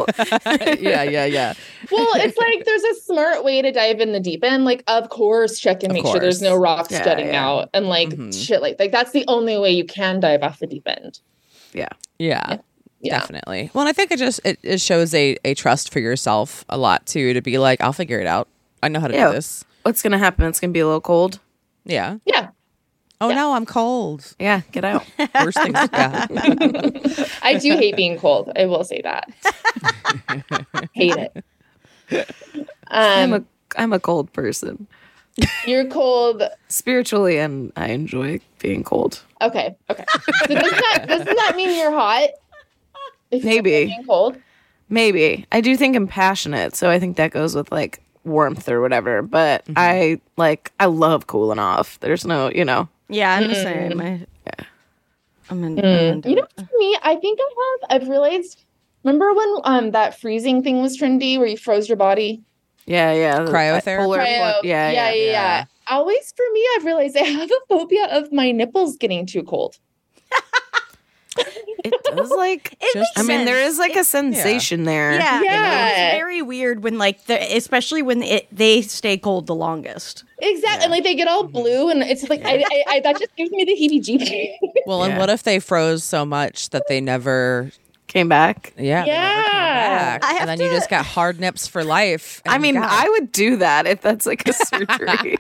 Speaker 5: Well, it's like there's a smart way to dive in the deep end. Like, of course, check and make sure there's no rocks jutting out and like shit like that's the only way you can dive off the deep end.
Speaker 4: Yeah, definitely. Well, and I think it shows a trust for yourself a lot too, to be like, I'll figure it out. I know how to do this.
Speaker 1: What's going to happen? It's going to be a little cold.
Speaker 4: Yeah.
Speaker 5: Oh,
Speaker 4: no, I'm cold.
Speaker 1: Yeah, get out.
Speaker 4: Worst things. Yeah.
Speaker 5: I do hate being cold. I will say that. Hate it.
Speaker 1: I'm a cold person.
Speaker 5: You're cold
Speaker 1: Spiritually, and I enjoy being cold.
Speaker 5: Okay. So doesn't that mean you're hot? If
Speaker 1: Maybe.
Speaker 5: You're being cold?
Speaker 1: Maybe. I do think I'm passionate, so I think that goes with like warmth or whatever. But I love cooling off. There's no,
Speaker 3: Yeah, I'm the same. I'm in.
Speaker 5: For me, I think I've realized. Remember when that freezing thing was trendy, where you froze your body?
Speaker 1: Yeah.
Speaker 4: Cryotherapy.
Speaker 1: Yeah.
Speaker 5: Always for me, I've realized I have a phobia of my nipples getting too cold.
Speaker 1: It does like. There is like a sensation there.
Speaker 3: Yeah.
Speaker 5: Yeah.
Speaker 3: It's very weird when especially when they stay cold the longest.
Speaker 5: Exactly. And like they get all blue, and it's like I that just gives me the heebie-jeebies.
Speaker 4: Well, and what if they froze so much that they never
Speaker 1: came back?
Speaker 4: Yeah. They never came back. And then you just got hard nips for life.
Speaker 1: I mean, I would do that if that's like a surgery.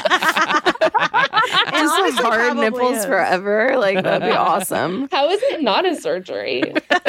Speaker 1: Just like hard nipples forever. Like that'd be awesome.
Speaker 5: How is it not a surgery?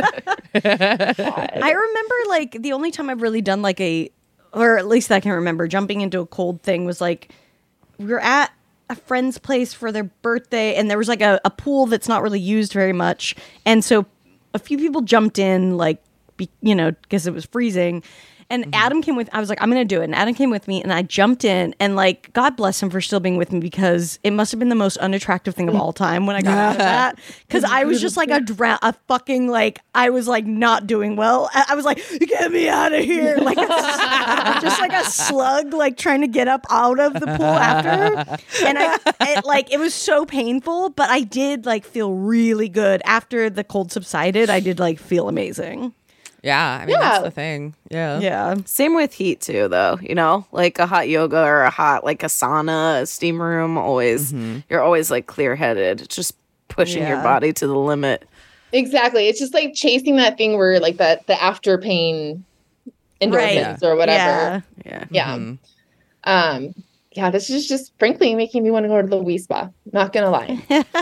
Speaker 3: I remember like the only time I've really done like or at least I can remember jumping into a cold thing was like we were at a friend's place for their birthday, and there was like a pool that's not really used very much, and so a few people jumped in, like, because it was freezing. And Adam came with, I was like, I'm going to do it. And Adam came with me, and I jumped in, and like, God bless him for still being with me, because it must have been the most unattractive thing of all time when I got out of that. Because I was just like a fucking, like, I was like not doing well. I was like, get me out of here. Like, just like a slug, like trying to get up out of the pool after. And it was so painful, but I did like feel really good. After the cold subsided, I did like feel amazing.
Speaker 4: Yeah, I mean, that's the thing.
Speaker 3: Yeah.
Speaker 1: Same with heat too, though. Like a hot yoga or a hot, like a sauna, a steam room. Always, you're always like clear headed. It's just pushing your body to the limit.
Speaker 5: Exactly. It's just like chasing that thing where like the after pain endorphins or whatever.
Speaker 1: Yeah.
Speaker 5: Yeah. Yeah, this is just frankly making me want to go to the Wii Spa. Not gonna lie.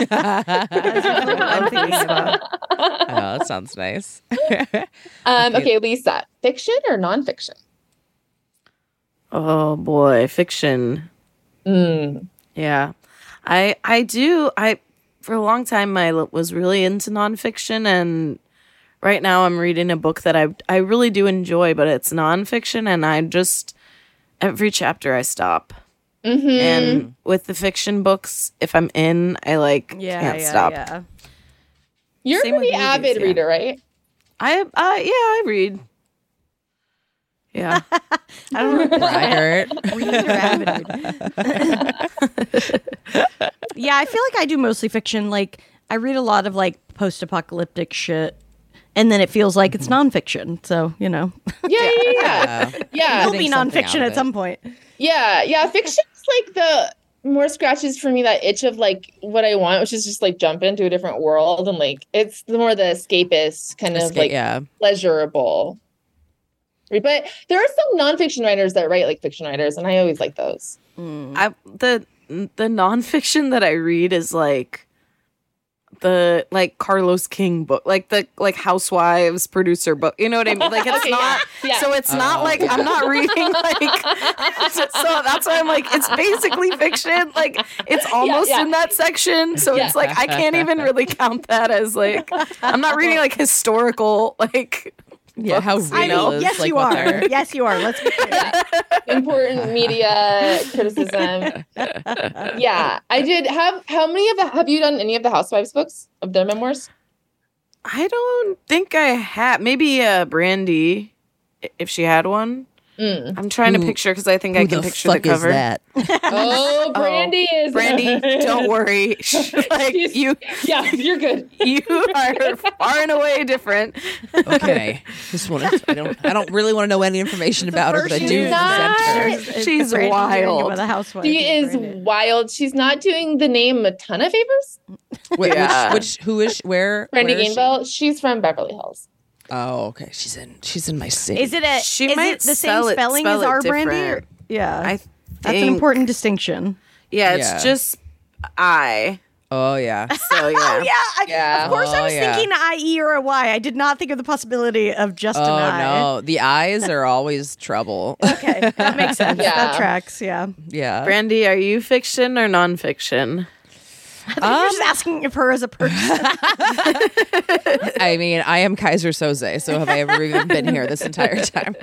Speaker 3: I'm thinking about.
Speaker 4: Oh, that sounds nice.
Speaker 5: Okay, Lisa, fiction or nonfiction?
Speaker 1: Oh boy, fiction. Yeah. I for a long time I was really into nonfiction, and right now I'm reading a book that I really do enjoy, but it's nonfiction, and I just every chapter I stop. And with the fiction books, if I'm in, I can't stop.
Speaker 3: Yeah.
Speaker 5: You're
Speaker 1: Same
Speaker 5: a
Speaker 1: with
Speaker 5: pretty
Speaker 1: movies,
Speaker 5: avid
Speaker 1: yeah.
Speaker 5: reader, right?
Speaker 1: I read. Yeah.
Speaker 3: I don't know.
Speaker 4: Braggart.
Speaker 3: Yeah, I feel like I do mostly fiction. Like, I read a lot of like post-apocalyptic shit, and then it feels like it's nonfiction. So, you know,
Speaker 5: Yeah.
Speaker 3: it'll be
Speaker 4: Getting something
Speaker 3: nonfiction
Speaker 4: out of
Speaker 3: at
Speaker 4: it.
Speaker 3: some point.
Speaker 5: Yeah. Fiction's like the more scratches for me that itch of like what I want, which is just like jump into a different world, and like it's the more the escapist kind of like pleasurable. But there are some nonfiction writers that write like fiction writers, and I always like those.
Speaker 1: The nonfiction that I read is like the Carlos King book, like the Housewives producer book. You know what I mean? Like it's
Speaker 5: Okay,
Speaker 1: not.
Speaker 5: yeah.
Speaker 1: So it's not like I'm not reading like. So that's why I'm like it's basically fiction. Like it's almost in that section. So it's like I can't even really count that as like I'm not reading like historical like.
Speaker 4: Yeah, how
Speaker 1: books,
Speaker 4: real is
Speaker 3: Yes,
Speaker 4: like
Speaker 3: you
Speaker 4: what
Speaker 3: are.
Speaker 4: they're-
Speaker 3: Yes, you are. Let's be clear.
Speaker 5: Important media criticism. Yeah, I did have. How many of the have you done any of the Housewives books of their memoirs?
Speaker 1: I don't think I have. Maybe Brandy, if she had one. I'm trying to picture because I think I can picture the cover.
Speaker 5: Oh, Brandy is
Speaker 1: Brandy, don't worry. Like you,
Speaker 5: Yeah, you're good.
Speaker 1: you are far and away different.
Speaker 4: Okay, just want to. I don't really want to know any information about her, but I do
Speaker 3: news
Speaker 4: resent her.
Speaker 1: She's
Speaker 3: Brandy hearing
Speaker 1: wild.
Speaker 3: about the housewife.
Speaker 5: She is wild. She's not doing the name a ton of favors.
Speaker 4: Wait,
Speaker 1: Yeah.
Speaker 4: who is where?
Speaker 5: Brandy
Speaker 4: where is she?
Speaker 5: Gainville. She's from Beverly Hills.
Speaker 4: Oh, okay. She's in my city.
Speaker 3: Is it a?
Speaker 1: She
Speaker 3: is
Speaker 1: might
Speaker 3: it the
Speaker 1: spell
Speaker 3: same
Speaker 1: it-
Speaker 3: spelling
Speaker 1: spell
Speaker 3: as
Speaker 1: it
Speaker 3: our Brandy?
Speaker 1: different.
Speaker 3: Yeah,
Speaker 1: I
Speaker 3: that's an
Speaker 1: think-
Speaker 3: important distinction.
Speaker 1: Yeah,
Speaker 4: Yeah.
Speaker 1: it's just I.
Speaker 4: Oh yeah.
Speaker 1: So yeah.
Speaker 5: Yeah.
Speaker 3: Of course, I was
Speaker 4: yeah.
Speaker 3: thinking IE or a Y. I did not think of the possibility of just an
Speaker 4: Oh
Speaker 3: I.
Speaker 4: no, the eyes are always trouble.
Speaker 3: Okay, that makes sense.
Speaker 5: Yeah.
Speaker 3: That tracks. Yeah.
Speaker 4: Yeah.
Speaker 1: Brandy, are you fiction or nonfiction?
Speaker 3: You're just asking if her as a person.
Speaker 4: I mean, I am Kaiser Soze, so have I ever even been here this entire time?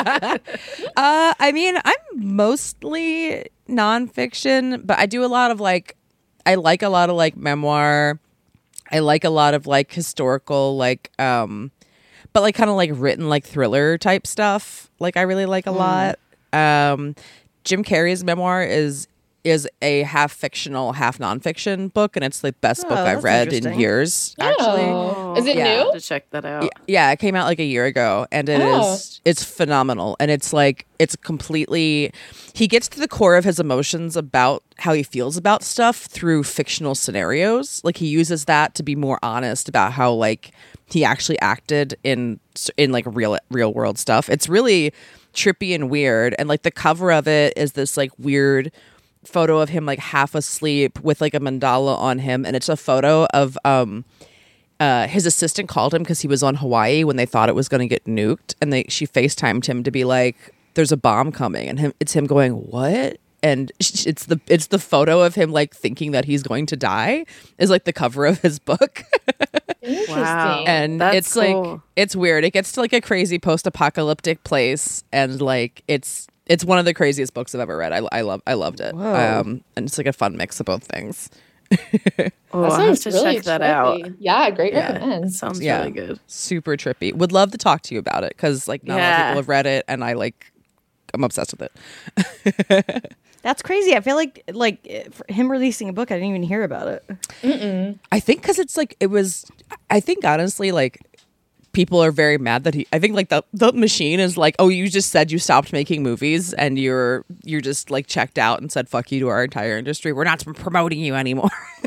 Speaker 4: I mean, I'm mostly nonfiction, but I do a lot of I like a lot of like memoir. I like a lot of like historical, but like kind of like written like thriller type stuff. Like I really like a lot. Jim Carrey's memoir is a half fictional, half nonfiction book, and it's the best book I've
Speaker 3: that's
Speaker 4: read in
Speaker 3: interesting.
Speaker 4: years. Actually,
Speaker 5: Oh. Is it
Speaker 4: Yeah.
Speaker 5: new?
Speaker 1: To check that out.
Speaker 4: yeah, it came out like a year ago, and it's phenomenal, and it's completely. He gets to the core of his emotions about how he feels about stuff through fictional scenarios. Like he uses that to be more honest about how like he actually acted in like real world stuff. It's really trippy and weird, and like the cover of it is this like weird photo of him like half asleep with like a mandala on him, and it's a photo of his assistant called him because he was on Hawaii when they thought it was going to get nuked, and she FaceTimed him to be like, "There's a bomb coming," and it's him going, "What?" And it's the photo of him like thinking that he's going to die is like the cover of his book.
Speaker 5: Interesting.
Speaker 1: Wow.
Speaker 4: And
Speaker 1: That's
Speaker 4: it's
Speaker 1: cool.
Speaker 4: like it's weird. It gets to like a crazy post-apocalyptic place, and like it's one of the craziest books I've ever read. I loved it. And it's like a fun mix of both things.
Speaker 1: Oh, I'll have to check that out.
Speaker 5: Yeah, great
Speaker 1: That
Speaker 5: recommend.
Speaker 1: sounds
Speaker 4: Yeah.
Speaker 1: really good.
Speaker 4: Super trippy. Would love to talk to you about it because like not a lot of
Speaker 1: Yeah.
Speaker 4: people have read it, and I'm obsessed with it.
Speaker 3: That's crazy. I feel like for him releasing a book, I didn't even hear about it.
Speaker 4: I think because it's like it was. I think honestly, like people are very mad that I think like the machine is like, oh, you just said you stopped making movies and you're just like checked out and said fuck you to our entire industry. We're not promoting you anymore.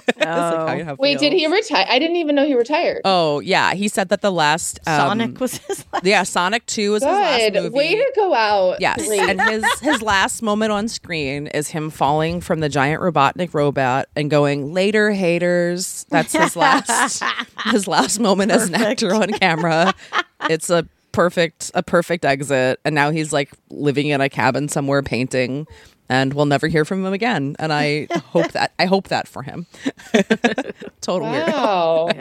Speaker 4: It's like, how you have
Speaker 5: Wait, did
Speaker 4: feels.
Speaker 5: he retire? I didn't even know he retired.
Speaker 4: Oh yeah, he said that the last
Speaker 3: Sonic was his last.
Speaker 4: Yeah, Sonic 2 was his last
Speaker 5: Good.
Speaker 4: movie.
Speaker 5: Way to go out.
Speaker 4: Yes,
Speaker 5: Great.
Speaker 4: and his last moment on screen is him falling from the giant Robotnik robot and going, "Later, haters." That's his last moment as an actor on camera. It's a perfect exit, and now he's like living in a cabin somewhere painting, and we'll never hear from him again. And I hope that for him. Total weirdo.
Speaker 5: Wow.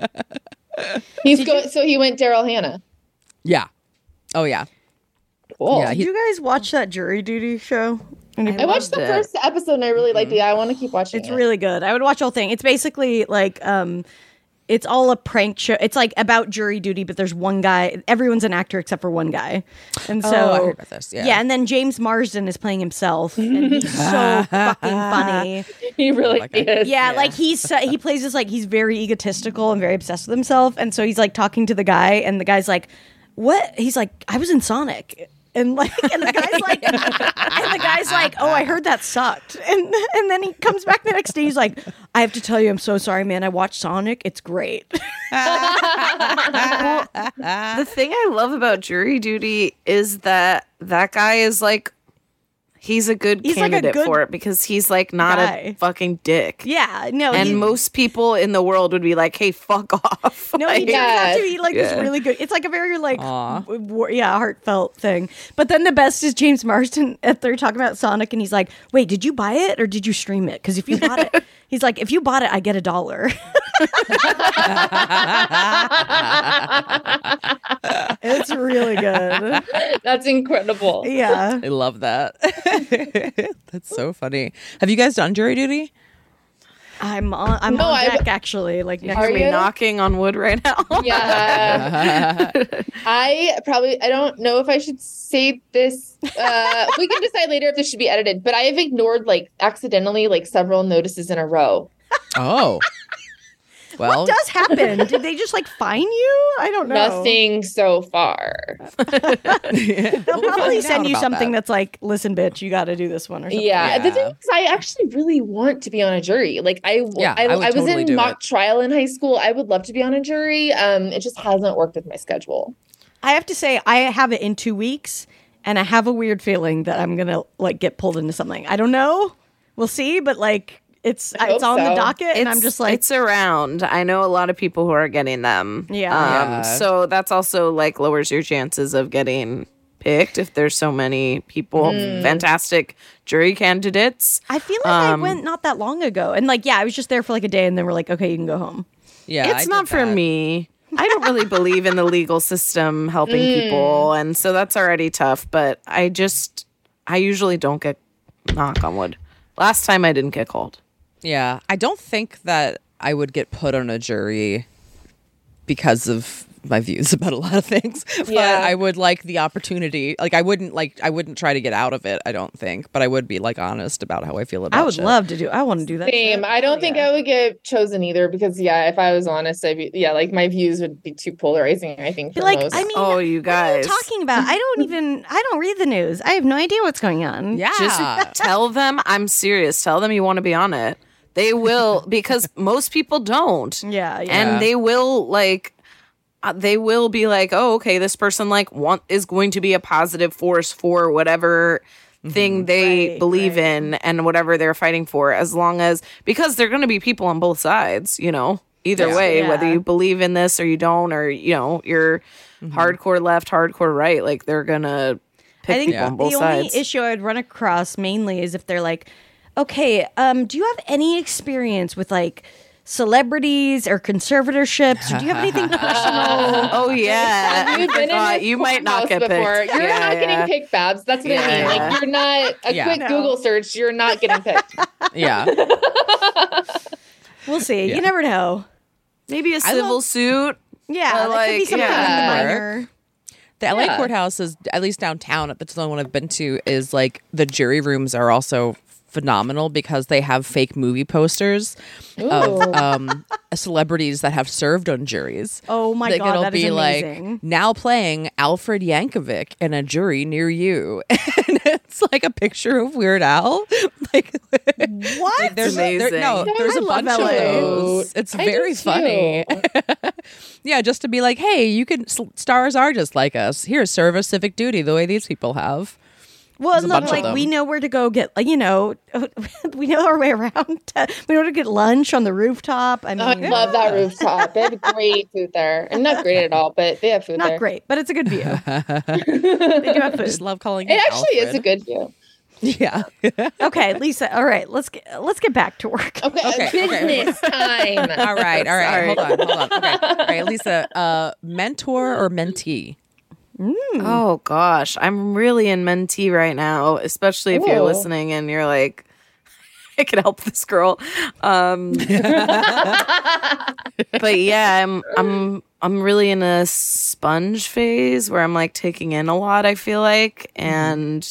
Speaker 5: So he went Daryl Hannah.
Speaker 4: Yeah. Oh yeah.
Speaker 5: Cool.
Speaker 4: Yeah,
Speaker 3: Did you guys watch that Jury Duty show?
Speaker 5: I watched the first episode and I really liked it. Yeah, I want to keep watching
Speaker 3: It's
Speaker 5: it.
Speaker 3: really good. I would watch the whole thing. It's basically like it's all a prank show. It's like about jury duty, but there's one guy. Everyone's an actor except for one guy. And so
Speaker 4: I heard about this. Yeah.
Speaker 3: and then James Marsden is playing himself, and he's so fucking funny.
Speaker 5: He really is.
Speaker 3: Yeah, like he plays this like he's very egotistical and very obsessed with himself, and so he's like talking to the guy, and the guy's like, "What?" He's like, "I was in Sonic." And the guy's like, "Oh, I heard that sucked." And then he comes back the next day. He's like, "I have to tell you, I'm so sorry, man. I watched Sonic. It's great."
Speaker 1: The thing I love about Jury Duty is that guy is like, he's a good
Speaker 3: He's like a
Speaker 1: candidate
Speaker 3: good
Speaker 1: for it because he's like not
Speaker 3: guy.
Speaker 1: a fucking dick.
Speaker 3: Yeah, no,
Speaker 1: And most people in the world would be like, "Hey, fuck off."
Speaker 3: no, he
Speaker 1: Like,
Speaker 3: turns out to be
Speaker 5: Yeah.
Speaker 3: like this really good. It's like a very like heartfelt thing. But then the best is James Marsden. They're talking about Sonic, and he's like, "Wait, did you buy it or did you stream it? Because if you bought it," he's like, "if you bought it, I get $1." It's really good.
Speaker 5: That's incredible.
Speaker 3: Yeah.
Speaker 4: I love that. That's so funny. Have you guys done jury duty?
Speaker 3: I'm on
Speaker 5: No,
Speaker 3: deck actually. Like next
Speaker 5: Are
Speaker 1: Are we
Speaker 5: you?
Speaker 1: knocking on wood right now?
Speaker 5: Yeah. I don't know if I should say this. We can decide later if this should be edited, but I have ignored like accidentally like several notices in a row.
Speaker 4: Oh. Well,
Speaker 3: What does happen? Did they just like fine you? I don't know.
Speaker 5: Nothing so far.
Speaker 3: They'll probably
Speaker 4: find
Speaker 3: send
Speaker 4: out
Speaker 3: you
Speaker 4: about
Speaker 3: something
Speaker 4: that.
Speaker 3: that's like, "Listen, bitch, you got to do this one," or something.
Speaker 5: Yeah. The
Speaker 4: Yeah.
Speaker 5: thing is, I actually really want to be on a jury. Like I
Speaker 4: would
Speaker 5: was
Speaker 4: totally
Speaker 5: in
Speaker 4: do
Speaker 5: mock
Speaker 4: it.
Speaker 5: trial in high school. I would love to be on a jury. It just hasn't worked with my schedule.
Speaker 3: I have to say, I have it in 2 weeks, and I have a weird feeling that I'm gonna like get pulled into something. I don't know. We'll see, but like it's
Speaker 5: hope
Speaker 3: on the
Speaker 5: so.
Speaker 3: docket, and I'm just like,
Speaker 1: it's around. I know a lot of people who are getting them.
Speaker 3: Yeah.
Speaker 4: Yeah.
Speaker 1: So that's also like lowers your chances of getting picked if there's so many people, fantastic jury candidates.
Speaker 3: I feel like I went not that long ago, and like, yeah, I was just there for like a day, and then we're like, okay, you can go home.
Speaker 4: yeah, I
Speaker 1: It's
Speaker 4: did
Speaker 1: not for
Speaker 4: that.
Speaker 1: me. I don't really believe in the legal system helping people, and so that's already tough. But I usually don't get, knock on wood. Last time I didn't get called.
Speaker 4: Yeah, I don't think that I would get put on a jury because of my views about a lot of things. But
Speaker 5: Yeah.
Speaker 4: I would like the opportunity. Like I wouldn't try to get out of it, I don't think, but I would be like honest about how I feel about it.
Speaker 3: I would love to do. I want to do that.
Speaker 5: Same.
Speaker 3: shit.
Speaker 5: I don't think I would get chosen either because if I was honest, like my views would be too polarizing. I think for
Speaker 3: Like,
Speaker 5: most.
Speaker 3: I mean,
Speaker 1: Oh, you
Speaker 3: what are you
Speaker 1: guys.
Speaker 3: talking about? I don't read the news. I have no idea what's going on.
Speaker 4: Yeah.
Speaker 1: Just tell them I'm serious. Tell them you want to be on it. They will, because most people don't.
Speaker 3: Yeah, yeah.
Speaker 1: And they will they will be like, "Oh, okay, this person is going to be a positive force for whatever thing they
Speaker 3: Right,
Speaker 1: believe
Speaker 3: right.
Speaker 1: in and whatever they're fighting for, as long as, because they're going to be people on both sides, either way,
Speaker 3: Yeah.
Speaker 1: whether you believe in this or you don't, or you're hardcore left, hardcore right, like they're gonna pick
Speaker 3: I think
Speaker 1: people on
Speaker 3: the
Speaker 1: both
Speaker 3: only
Speaker 1: sides.
Speaker 3: issue I'd run across mainly is if they're like, okay, do you have any experience with like celebrities or conservatorships? Or do you have anything personal?
Speaker 1: Oh yeah,
Speaker 5: Have you been in
Speaker 1: forgot.
Speaker 5: this
Speaker 1: You might not
Speaker 5: courthouse
Speaker 1: get picked.
Speaker 5: before? You're
Speaker 1: Yeah,
Speaker 5: not
Speaker 1: yeah.
Speaker 5: getting picked, Babs. That's what I mean.
Speaker 1: Yeah.
Speaker 5: Like you're not a
Speaker 4: Yeah.
Speaker 5: quick
Speaker 3: No.
Speaker 5: Google search. You're not getting picked.
Speaker 4: Yeah.
Speaker 3: We'll see.
Speaker 4: Yeah.
Speaker 3: You never know.
Speaker 1: Maybe a civil suit.
Speaker 3: Yeah,
Speaker 1: Or,
Speaker 3: that could be
Speaker 1: like,
Speaker 3: something
Speaker 1: yeah.
Speaker 3: minor.
Speaker 4: The LA
Speaker 5: Yeah.
Speaker 4: courthouse is, at least downtown, that's the one I've been to, is like the jury rooms are also phenomenal because they have fake movie posters of celebrities that have served on juries.
Speaker 3: Oh my
Speaker 4: Like,
Speaker 3: God,
Speaker 4: it'll
Speaker 3: that is
Speaker 4: be
Speaker 3: amazing.
Speaker 4: like now playing Alfred Yankovic in a jury near you. And it's like a picture of Weird Al. Like
Speaker 3: What?
Speaker 4: like, there's
Speaker 1: Amazing.
Speaker 4: there's
Speaker 3: I
Speaker 4: a
Speaker 3: love
Speaker 4: bunch of
Speaker 3: LA.
Speaker 4: those. It's
Speaker 5: I do
Speaker 4: very
Speaker 5: too.
Speaker 4: funny. Yeah, just to be like, hey, you can stars are just like us. Here, serve a civic duty the way these people have.
Speaker 3: Well,
Speaker 4: There's a
Speaker 3: look,
Speaker 4: bunch of
Speaker 3: like
Speaker 4: them.
Speaker 3: we know where to go get, we know our way around. We know where to get lunch on the rooftop. I
Speaker 5: I
Speaker 3: mean,
Speaker 5: love that rooftop. They have great food there. And not great at all, but they have food
Speaker 3: not
Speaker 5: there.
Speaker 3: great, but it's a good view. They do have
Speaker 4: I just
Speaker 3: food.
Speaker 4: love calling
Speaker 5: It
Speaker 4: it
Speaker 5: actually is a
Speaker 4: Alfred.
Speaker 5: good view.
Speaker 4: Yeah.
Speaker 3: Okay, Lisa. All right, let's get back to work.
Speaker 5: Okay,
Speaker 4: Okay,
Speaker 5: business time.
Speaker 4: All right.
Speaker 1: Sorry.
Speaker 4: Hold on. Okay. All right, Lisa, mentor or mentee?
Speaker 1: Oh gosh, I'm really in mentee right now, especially if you're
Speaker 5: Ooh.
Speaker 1: listening and you're like, I could help this girl. But yeah, I'm really in a sponge phase where I'm like taking in a lot, I feel like. And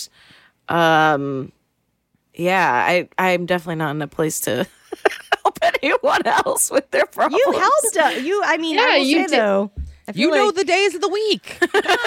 Speaker 1: yeah, I'm definitely not in a place to help anyone else with their problems.
Speaker 3: You helped. I mean,
Speaker 5: Yeah,
Speaker 3: I will
Speaker 5: you
Speaker 3: say
Speaker 5: did.
Speaker 3: though. I feel
Speaker 4: You know
Speaker 3: like-
Speaker 4: the days of the week.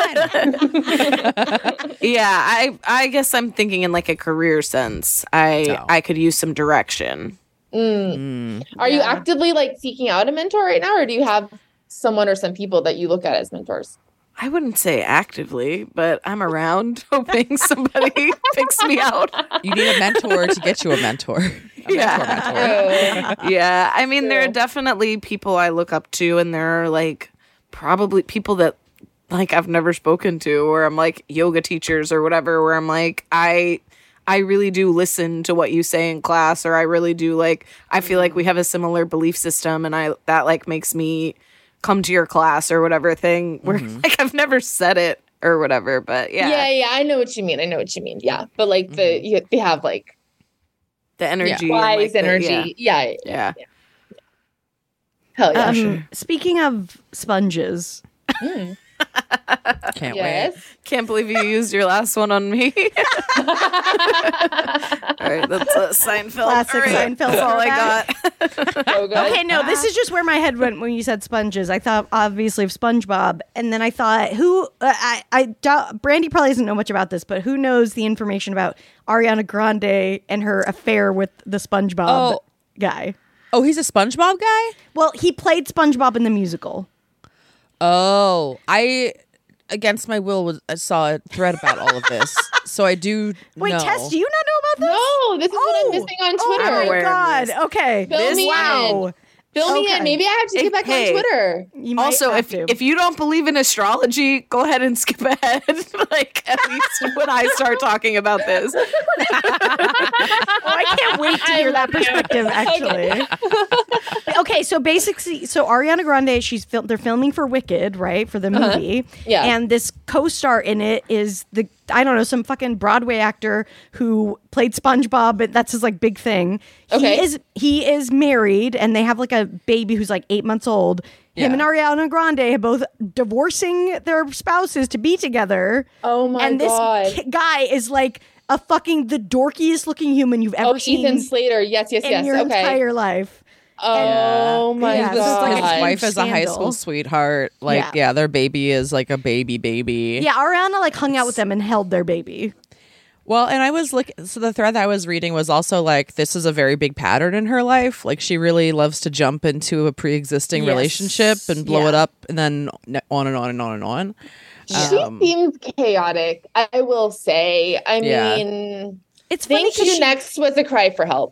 Speaker 1: Yeah, I guess I'm thinking in like a career sense. I could use some direction.
Speaker 5: Are you actively like seeking out a mentor right now, or do you have someone or some people that you look at as mentors?
Speaker 1: I wouldn't say actively, but I'm around hoping somebody picks me out.
Speaker 4: You need a mentor to get you a mentor.
Speaker 1: Yeah. Yeah. I mean, there are definitely people I look up to, and there are like probably people that like I've never spoken to, or I'm like yoga teachers or whatever, where I'm like, I really do listen to what you say in class, or I really do like, I feel like we have a similar belief system, and that like makes me come to your class or whatever thing where like I've never said it or whatever, but
Speaker 5: Yeah, I know what you mean. Yeah, but like they have like
Speaker 1: the energy, and,
Speaker 5: wise
Speaker 1: like, the-
Speaker 5: energy. Yeah.
Speaker 1: yeah.
Speaker 5: Hell yeah.
Speaker 3: Speaking of sponges,
Speaker 4: Can't
Speaker 5: Yes.
Speaker 4: wait.
Speaker 1: Can't believe you used your last one on me. All right, that's a Seinfeld.
Speaker 3: Classic
Speaker 1: All right,
Speaker 3: Seinfeld
Speaker 1: That's all I got.
Speaker 5: So good.
Speaker 3: okay, no, this is just where my head went when you said sponges. I thought obviously of SpongeBob, and then I thought, Brandy probably doesn't know much about this, but who knows the information about Ariana Grande and her affair with the SpongeBob guy?
Speaker 4: Oh, he's a SpongeBob guy?
Speaker 3: Well, he played SpongeBob in the musical.
Speaker 4: Oh, I, against my will, I saw a thread about all of this. So I do
Speaker 3: Wait,
Speaker 4: know.
Speaker 3: Tess, do you not know about this?
Speaker 5: No, this is what I'm missing on
Speaker 3: Oh
Speaker 5: Twitter.
Speaker 3: my
Speaker 1: aware of
Speaker 3: god!
Speaker 1: this.
Speaker 3: Okay,
Speaker 5: Fill me
Speaker 3: wow.
Speaker 5: in. Fill me
Speaker 3: Okay.
Speaker 5: in. Maybe I have to get back
Speaker 1: Hey.
Speaker 5: on Twitter.
Speaker 3: You might
Speaker 1: Also,
Speaker 3: have to.
Speaker 1: if you don't believe in astrology, go ahead and skip ahead. Like at least when I start talking about this.
Speaker 3: I can't wait to hear that perspective. Actually, okay. So basically, Ariana Grande, they're filming for Wicked, right, for the movie.
Speaker 5: Yeah.
Speaker 3: And this co-star in it is some fucking Broadway actor who played SpongeBob, and that's his like big thing.
Speaker 5: Okay.
Speaker 3: He is married, and they have like a baby who's like 8 months old. Him and Ariana Grande are both divorcing their spouses to be together.
Speaker 5: Oh my
Speaker 3: and this
Speaker 5: God.
Speaker 3: guy is like the dorkiest looking human you've ever seen
Speaker 5: Ethan Slater. Yes.
Speaker 3: in your
Speaker 5: Okay.
Speaker 3: entire life.
Speaker 5: Oh my
Speaker 3: Yeah, this is
Speaker 5: god.
Speaker 3: like a
Speaker 4: His
Speaker 3: huge
Speaker 4: wife is a high
Speaker 3: scandal.
Speaker 4: school sweetheart. Like,
Speaker 3: Yeah.
Speaker 4: their baby is like a baby.
Speaker 3: Yeah, Ariana like hung out with them and held their baby.
Speaker 4: Well, and I was looking, so the thread that I was reading was also like, this is a very big pattern in her life. Like, she really loves to jump into a pre-existing
Speaker 3: Yes.
Speaker 4: relationship and blow
Speaker 3: Yeah.
Speaker 4: it up, and then on and on and on and on.
Speaker 5: She seems chaotic, I will say. I
Speaker 4: Yeah.
Speaker 5: mean,
Speaker 3: It's funny
Speaker 5: Thank
Speaker 3: because
Speaker 5: You Next was a cry for help.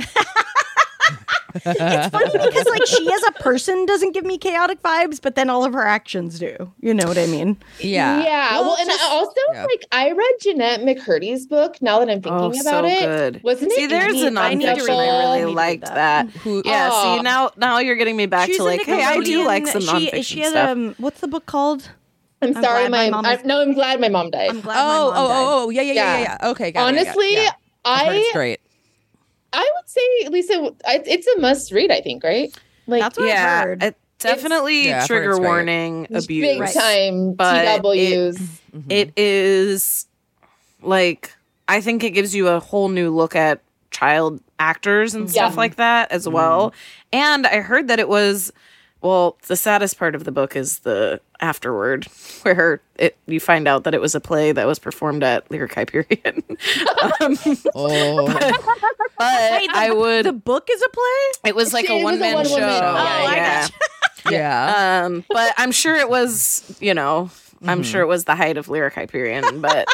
Speaker 3: it's funny because like she as a person doesn't give me chaotic vibes, but then all of her actions do. You know what I mean?
Speaker 4: Yeah.
Speaker 5: Yeah. Well, and also,
Speaker 4: Yeah.
Speaker 5: like, I read Jeanette McCurdy's book now that I'm thinking about it.
Speaker 1: Good.
Speaker 5: Wasn't
Speaker 1: See,
Speaker 5: it
Speaker 1: there's a
Speaker 3: I need to read
Speaker 1: nonfiction
Speaker 3: that.
Speaker 1: I
Speaker 3: I need
Speaker 1: really
Speaker 3: to
Speaker 1: liked
Speaker 3: read
Speaker 1: that.
Speaker 4: Who-
Speaker 1: Yeah,
Speaker 5: Oh.
Speaker 1: see now you're getting me back
Speaker 3: She's
Speaker 1: to
Speaker 3: a
Speaker 1: like, hey, I do like some
Speaker 3: Nickelodeon-
Speaker 1: nonfiction
Speaker 3: she had
Speaker 1: stuff.
Speaker 3: what's the book called?
Speaker 5: I'm sorry,
Speaker 3: glad my mom is-
Speaker 5: I'm glad my mom died.
Speaker 3: I'm glad my mom died.
Speaker 4: Yeah. Okay, got it,
Speaker 5: Honestly,
Speaker 4: yeah. I've heard it's
Speaker 5: I
Speaker 4: great.
Speaker 5: would say, Lisa, it's a must read, I think, right? Like,
Speaker 3: That's what I've
Speaker 1: Yeah,
Speaker 3: heard.
Speaker 1: it definitely
Speaker 4: Yeah, I've heard
Speaker 1: trigger
Speaker 4: it's great.
Speaker 1: warning abuse.
Speaker 5: big time
Speaker 1: but
Speaker 5: TWs.
Speaker 1: It is like, I think it gives you a whole new look at child actors and stuff
Speaker 5: Yeah.
Speaker 1: like that as well. And I heard that it was Well, the saddest part of the book is the afterword, where you find out that it was a play that was performed at Lyric Hyperion.
Speaker 4: Oh,
Speaker 3: The book is a play?
Speaker 1: It was like
Speaker 5: It
Speaker 1: a
Speaker 5: was a
Speaker 1: one-man show.
Speaker 5: one-woman show.
Speaker 3: Oh, I
Speaker 1: yeah.
Speaker 4: yeah.
Speaker 1: But I'm sure it was, I'm sure it was the height of Lyric Hyperion. But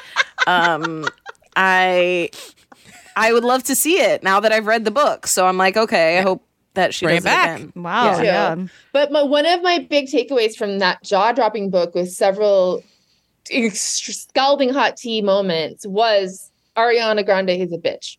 Speaker 1: I would love to see it now that I've read the book. So I'm like, okay, I hope that she
Speaker 4: Bring
Speaker 1: does
Speaker 4: it back.
Speaker 1: again.
Speaker 3: Wow.
Speaker 5: Yeah.
Speaker 3: Yeah.
Speaker 5: But one of my big takeaways from that jaw-dropping book with several scalding hot tea moments was Ariana Grande is a bitch.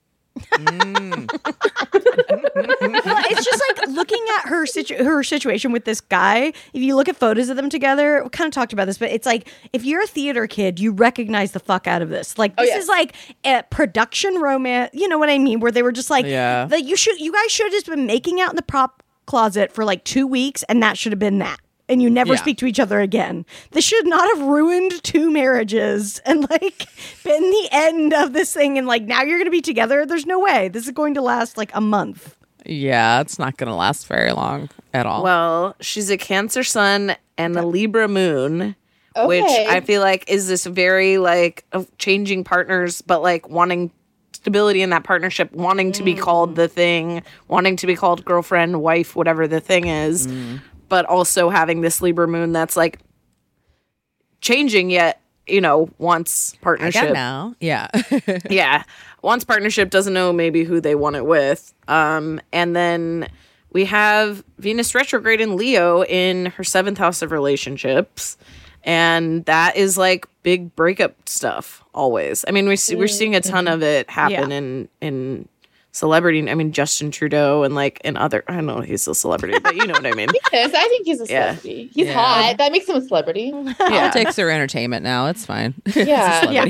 Speaker 3: It's just like looking at her situation with this guy. If you look at photos of them together, we kind of talked about this, but it's like if you're a theater kid, you recognize the fuck out of this. Like this is like a production romance. You know what I mean? Where they were just like,
Speaker 4: Yeah.
Speaker 3: like you guys should have just been making out in the prop closet for like 2 weeks, and that should have been that. And you never
Speaker 4: Yeah.
Speaker 3: speak to each other again. This should not have ruined 2 marriages and like been the end of this thing. And like now you're going to be together. There's no way. This is going to last like a month.
Speaker 4: Yeah, it's not going to last very long at all.
Speaker 1: Well, she's a Cancer sun and a Libra moon, which
Speaker 5: Okay.
Speaker 1: I feel like is this very like of changing partners, but like wanting stability in that partnership, wanting to be called the thing, wanting to be called girlfriend, wife, whatever the thing is, but also having this Libra moon that's like changing yet, wants
Speaker 4: I
Speaker 1: partnership.
Speaker 4: got now. Yeah.
Speaker 1: Yeah. Wants partnership, doesn't know maybe who they want it with. And then we have Venus retrograde in Leo in her 7th house of relationships. And that is like big breakup stuff always. I mean, we're seeing a ton of it happen in celebrity. I mean, Justin Trudeau and like in other, I don't know, he's a celebrity, but you know what I mean.
Speaker 5: Yes, I think he's a
Speaker 1: Yeah.
Speaker 5: celebrity. He's
Speaker 4: Yeah.
Speaker 5: hot. That makes him a celebrity.
Speaker 4: Politics are entertainment now. It's fine.
Speaker 5: Yeah.
Speaker 1: Yeah.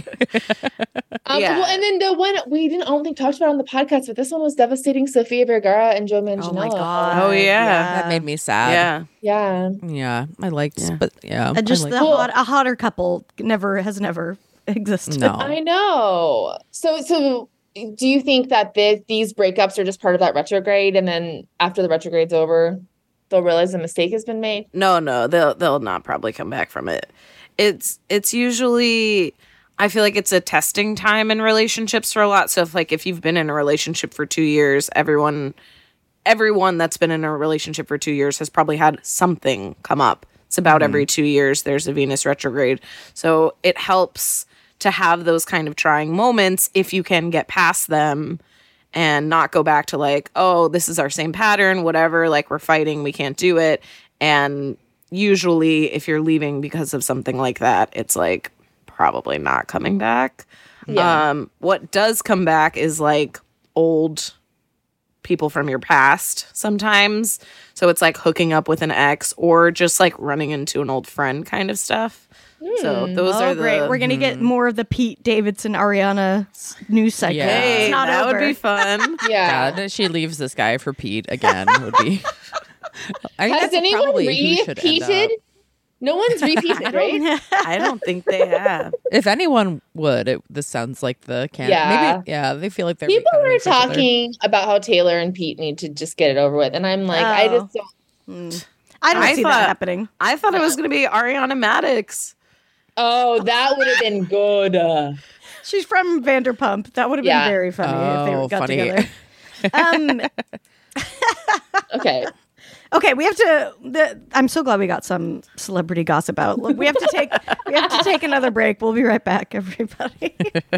Speaker 1: Yeah.
Speaker 5: Well, and then the one I don't think talked about on the podcast, but this one was devastating. Sofia Vergara and Joe Manganiello.
Speaker 3: Oh my God.
Speaker 1: Oh, yeah.
Speaker 4: That made me sad.
Speaker 1: Yeah.
Speaker 5: Yeah.
Speaker 4: Yeah. I liked,
Speaker 1: Yeah.
Speaker 4: but yeah.
Speaker 3: And just
Speaker 4: I
Speaker 3: the
Speaker 4: liked-
Speaker 3: a hotter couple has never existed.
Speaker 4: No.
Speaker 5: I know. So do you think that these breakups are just part of that retrograde, and then after the retrograde's over, they'll realize a mistake has been made?
Speaker 1: No, they'll not probably come back from it. It's usually, I feel like it's a testing time in relationships for a lot. So if you've been in a relationship for 2 years, everyone that's been in a relationship for 2 years has probably had something come up. It's about every 2 years there's a Venus retrograde. So it helps to have those kind of trying moments if you can get past them and not go back to like, oh, this is our same pattern, whatever, like we're fighting, we can't do it. And usually if you're leaving because of something like that, it's like probably not coming back.
Speaker 5: Yeah.
Speaker 1: What does come back is like old people from your past sometimes. So it's like hooking up with an ex or just like running into an old friend kind of stuff. So those are the
Speaker 3: Great. We're going to get more of the Pete Davidson Ariana news cycle.
Speaker 4: Yeah.
Speaker 1: Hey,
Speaker 3: It's not
Speaker 1: that
Speaker 3: over.
Speaker 1: would be fun.
Speaker 5: Yeah.
Speaker 4: God, she leaves this guy for Pete again would be. I think
Speaker 5: Has
Speaker 4: that's
Speaker 5: anyone
Speaker 4: probably who should end
Speaker 5: repeated?
Speaker 4: up.
Speaker 5: No one's repeated, right?
Speaker 1: I don't think they have.
Speaker 4: If anyone would, this sounds like the
Speaker 5: Yeah.
Speaker 4: Maybe, yeah, they feel like they're
Speaker 5: People
Speaker 4: kind of
Speaker 5: were
Speaker 4: each other.
Speaker 5: talking about how Taylor and Pete need to just get it over with, and I'm like, I
Speaker 3: Oh.
Speaker 5: just don't.
Speaker 3: I don't
Speaker 1: I
Speaker 3: see
Speaker 1: thought-
Speaker 3: that happening.
Speaker 1: I thought it was going to be Ariana Maddox.
Speaker 5: Oh, that would have been good.
Speaker 3: She's from Vanderpump. That would have been
Speaker 5: Yeah.
Speaker 3: very funny if they
Speaker 4: Oh,
Speaker 3: got
Speaker 4: funny.
Speaker 3: together.
Speaker 5: Okay.
Speaker 3: Okay, we have to. I'm so glad we got some celebrity gossip out. Look, we have to take another break. We'll be right back, everybody.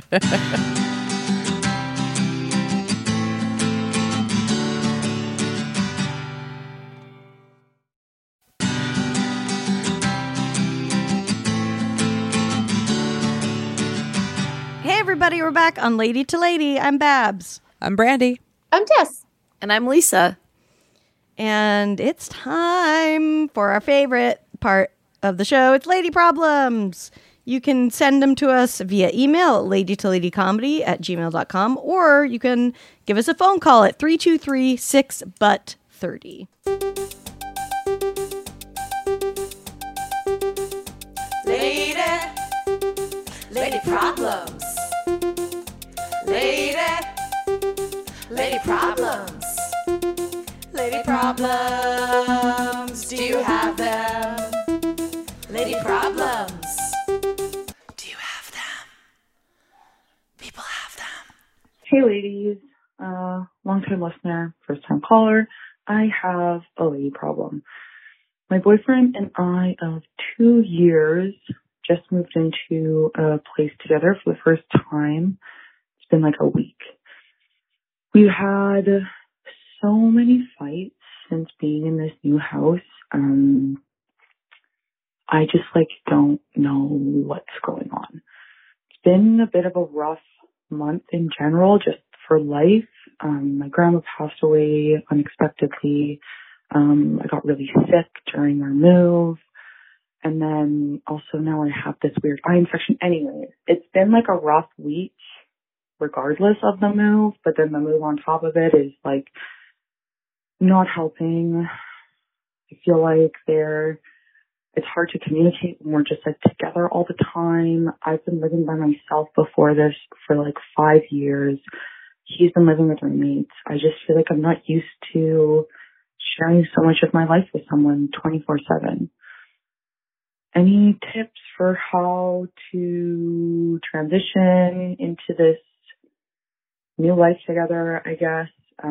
Speaker 3: Hey, everybody, we're back on Lady to Lady. I'm Babs.
Speaker 4: I'm Brandy.
Speaker 5: I'm Tess.
Speaker 1: And I'm Lisa.
Speaker 3: And it's time for our favorite part of the show. It's Lady Problems. You can send them to us via email at ladytoladycomedy@gmail.com, or you can give us a phone call at 323-6-BUT-30.
Speaker 7: Lady problems. Lady problems. Lady Lady problems, do you have them? Lady problems, do you have them? People have them.
Speaker 8: Hey ladies, long-time listener, first-time caller. I have a lady problem. My boyfriend and I of 2 years just moved into a place together for the first time. It's been like a week. We've had so many fights since being in this new house. I just don't know what's going on. It's been a bit of a rough month in general, just for life. My grandma passed away unexpectedly. I got really sick during our move. And then also now I have this weird eye infection. Anyways, it's been like a rough week regardless of the move, but then the move on top of it is not helping. I feel like it's hard to communicate when we're just together all the time. I've been living by myself before this for 5 years. He's been living with roommates. I just feel like I'm not used to sharing so much of my life with someone 24/7. Any tips for how to transition into this new life together, I guess?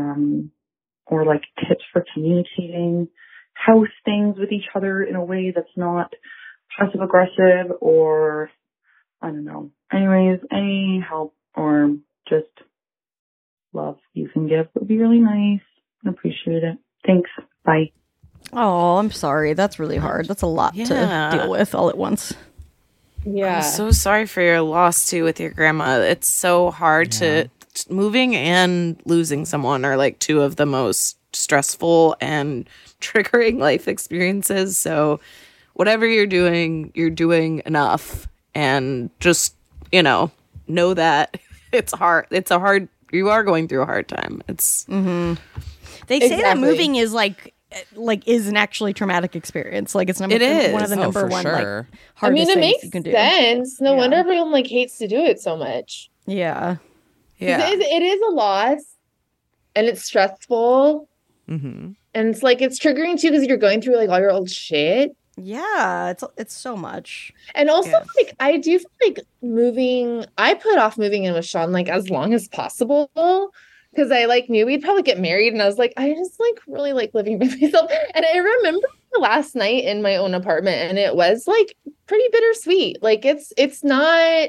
Speaker 8: Or tips for communicating house things with each other in a way that's not passive aggressive, or I don't know. Anyways, any help or just love you can give would be really nice. I appreciate it. Thanks. Bye.
Speaker 3: Oh, I'm sorry. That's really hard. That's a lot to deal with all at once.
Speaker 5: Yeah.
Speaker 1: I'm so sorry for your loss too with your grandma. It's so hard to moving and losing someone are two of the most stressful and triggering life experiences. So whatever you're doing enough, and just, know that it's hard. You are going through a hard time. It's
Speaker 3: They say that moving is is an actually traumatic experience. It's one of the number one
Speaker 4: sure.
Speaker 3: hardest
Speaker 5: it
Speaker 3: things
Speaker 5: makes
Speaker 3: you can do.
Speaker 5: sense. No wonder everyone hates to do it so much.
Speaker 3: Yeah.
Speaker 1: yeah.
Speaker 5: It is a loss, and it's stressful,
Speaker 4: Mm-hmm.
Speaker 5: and it's it's triggering too because you're going through all your old shit.
Speaker 3: Yeah, it's so much.
Speaker 5: And also, I do feel moving. I put off moving in with Sean as long as possible because I knew we'd probably get married, and I was I just really living by myself. And I remember last night in my own apartment, and it was pretty bittersweet. It's not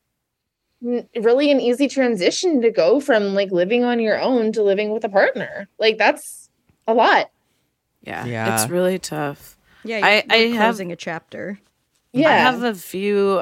Speaker 5: really an easy transition to go from living on your own to living with a partner. That's a lot.
Speaker 1: Yeah. It's really tough.
Speaker 3: Yeah,
Speaker 1: I
Speaker 3: you're
Speaker 1: have
Speaker 3: closing a chapter.
Speaker 5: Yeah.
Speaker 1: I have a few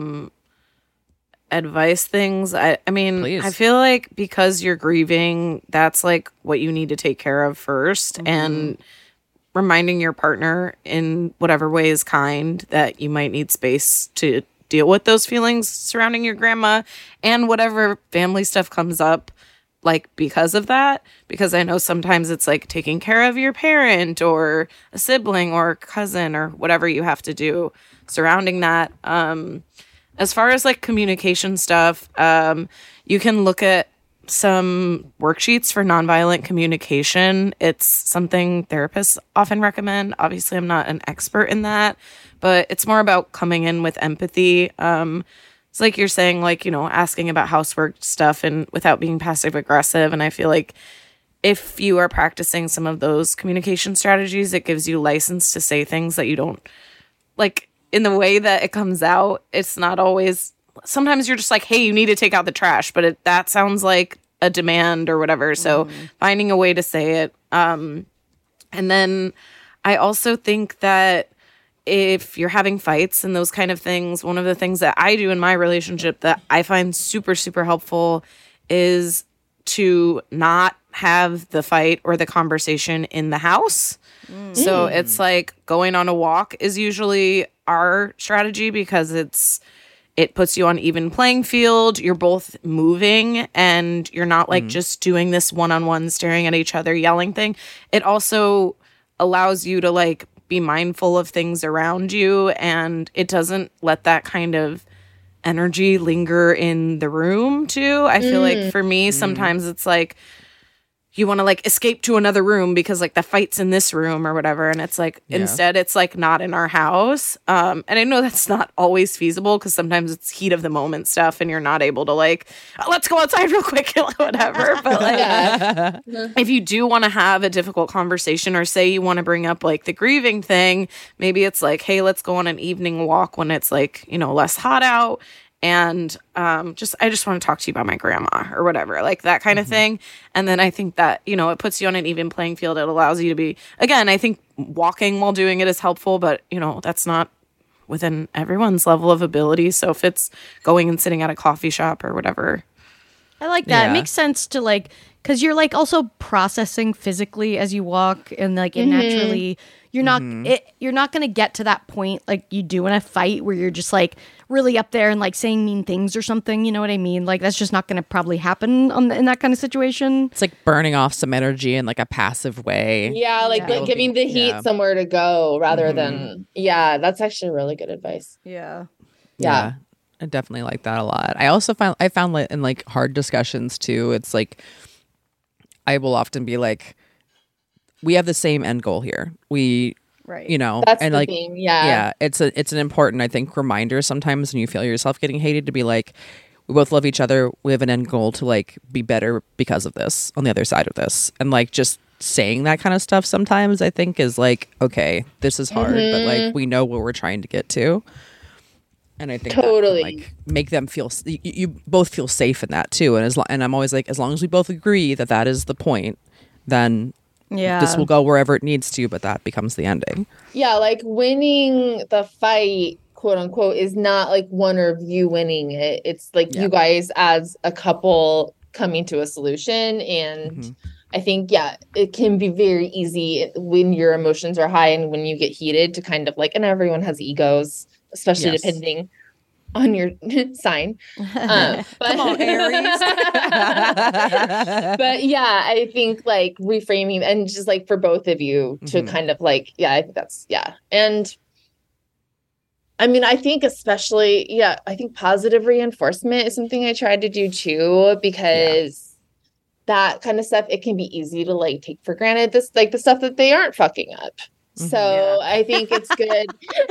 Speaker 1: advice things. I mean,
Speaker 4: Please.
Speaker 1: I feel because you're grieving, that's what you need to take care of first, and reminding your partner in whatever way is kind that you might need space to deal with those feelings surrounding your grandma and whatever family stuff comes up because of that, because I know sometimes it's taking care of your parent or a sibling or a cousin or whatever you have to do surrounding that. As far as communication stuff, you can look at some worksheets for nonviolent communication. It's something therapists often recommend. Obviously, I'm not an expert in that, but it's more about coming in with empathy. It's you're saying, asking about housework stuff and without being passive aggressive. And I feel if you are practicing some of those communication strategies, it gives you license to say things that you don't in the way that it comes out. It's not always, sometimes you're just hey, you need to take out the trash, but that sounds like a demand or whatever. So finding a way to say it. And then I also think that if you're having fights and those kind of things, one of the things that I do in my relationship that I find super, super helpful is to not have the fight or the conversation in the house. So it's going on a walk is usually our strategy because it puts you on even playing field. You're both moving and you're not just doing this one-on-one staring at each other yelling thing. It also allows you to be mindful of things around you, and it doesn't let that kind of energy linger in the room too. I feel for me sometimes it's you want to like escape to another room because like the fight's in this room or whatever. And it's like, instead it's like not in our house. And I know that's not always feasible because sometimes it's heat of the moment stuff and you're not able to like, let's go outside real quick, whatever. But like, if you do want to have a difficult conversation or say you want to bring up like the grieving thing, maybe it's like, hey, let's go on an evening walk when it's like, you know, less hot out. And I just want to talk to you about my grandma or whatever, like that kind of thing. And then I think that, you know, it puts you on an even playing field. It allows you to be, again, I think walking while doing it is helpful, but, you know, that's not within everyone's level of ability. So if it's going and sitting at a coffee shop or whatever.
Speaker 3: I like that. It makes sense to like, because you're like also processing physically as you walk, and like it naturally, you're not going to get to that point like you do in a fight where you're just like really up there and like saying mean things or something. You know what I mean? Like that's just not going to probably happen in that kind of situation.
Speaker 4: It's like burning off some energy in like a passive way.
Speaker 5: Yeah, like giving the heat somewhere to go rather than that's actually really good advice.
Speaker 3: Yeah.
Speaker 4: I definitely like that a lot. I also found like in like hard discussions too, it's like I will often be like, we have the same end goal here. We, you know,
Speaker 5: that's
Speaker 4: and
Speaker 5: the
Speaker 4: like,
Speaker 5: thing.
Speaker 4: it's an important, I think, reminder sometimes when you feel yourself getting hated to be like, we both love each other. We have an end goal to like be better because of this on the other side of this. And like just saying that kind of stuff sometimes I think is like, okay, this is hard, but like we know what we're trying to get to. And I think
Speaker 5: totally
Speaker 4: that can, like make them feel you both feel safe in that too. And I'm always like, as long as we both agree that that is the point, then this will go wherever it needs to. But that becomes the ending. Yeah,
Speaker 5: like winning the fight, quote unquote, is not like one of you winning it. It's like you guys as a couple coming to a solution. And I think it can be very easy when your emotions are high and when you get heated to kind of like, and everyone has egos, especially depending on your sign. But,
Speaker 3: come on, Aries.
Speaker 5: But I think like reframing and just like for both of you to kind of like, I think that's, And I mean, I think especially, I think positive reinforcement is something I tried to do too, because that kind of stuff, it can be easy to like take for granted this, like the stuff that they aren't fucking up. So I think it's good.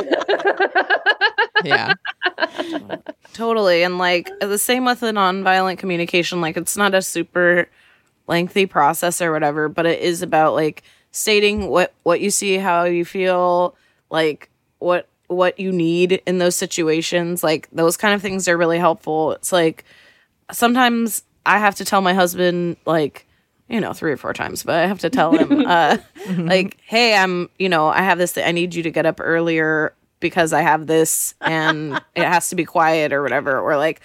Speaker 1: Totally. And like the same with the nonviolent communication, like it's not a super lengthy process or whatever, but it is about like stating what you see, how you feel, like what you need in those situations. Like those kind of things are really helpful. It's like sometimes I have to tell my husband like, 3 or 4 times, but I have to tell him, like, hey, I have this thing. I need you to get up earlier because I have this and it has to be quiet or whatever. Or like,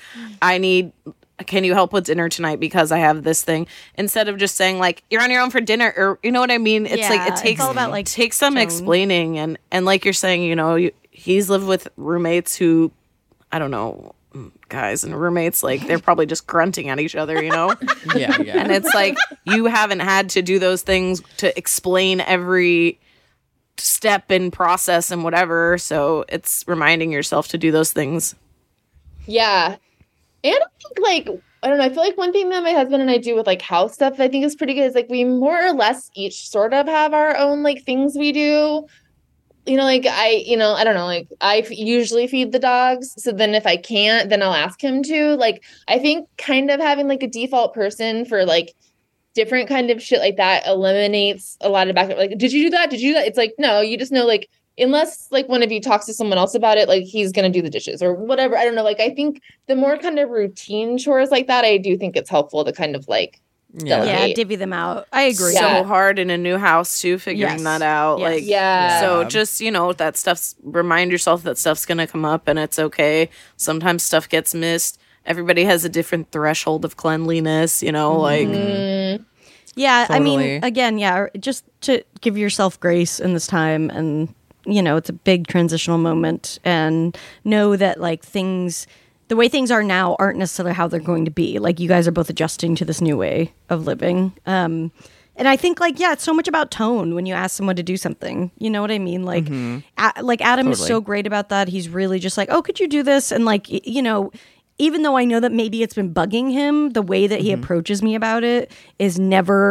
Speaker 1: can you help with dinner tonight because I have this thing? Instead of just saying like, you're on your own for dinner, or you know what I mean? It's like, it takes,
Speaker 3: all about, like,
Speaker 1: takes some
Speaker 3: tone.
Speaker 1: explaining. And like you're saying, he's lived with roommates who, I don't know, guys and roommates, like they're probably just grunting at each other,
Speaker 4: Yeah.
Speaker 1: And it's like you haven't had to do those things to explain every step and process and whatever, so it's reminding yourself to do those things.
Speaker 5: And I think like, I don't know, I feel like one thing that my husband and I do with like house stuff I think is pretty good is like we more or less each sort of have our own like things we do. Like I don't know, like I usually feed the dogs. So then if I can't, then I'll ask him to. Like, I think kind of having like a default person for like different kind of shit like that eliminates a lot of back. Like, did you do that? Did you do that? It's like, no, you just know, like, unless like one of you talks to someone else about it, like he's going to do the dishes or whatever. I don't know. Like, I think the more kind of routine chores like that, I do think it's helpful to kind of like,
Speaker 3: divvy them out. I agree.
Speaker 1: So hard in a new house too, figuring that out.
Speaker 3: Yes.
Speaker 1: Like, so just, that stuff's, remind yourself that stuff's going to come up and it's okay. Sometimes stuff gets missed. Everybody has a different threshold of cleanliness, like.
Speaker 3: Yeah.
Speaker 4: Totally.
Speaker 3: I mean, again, just to give yourself grace in this time, and, it's a big transitional moment, and know that like the way things are now aren't necessarily how they're going to be. Like, you guys are both adjusting to this new way of living. And I think like, it's so much about tone when you ask someone to do something, you know what I mean? Like, like Adam is so great about that. He's really just like, oh, could you do this? And like, even though I know that maybe it's been bugging him, the way that he approaches me about it is never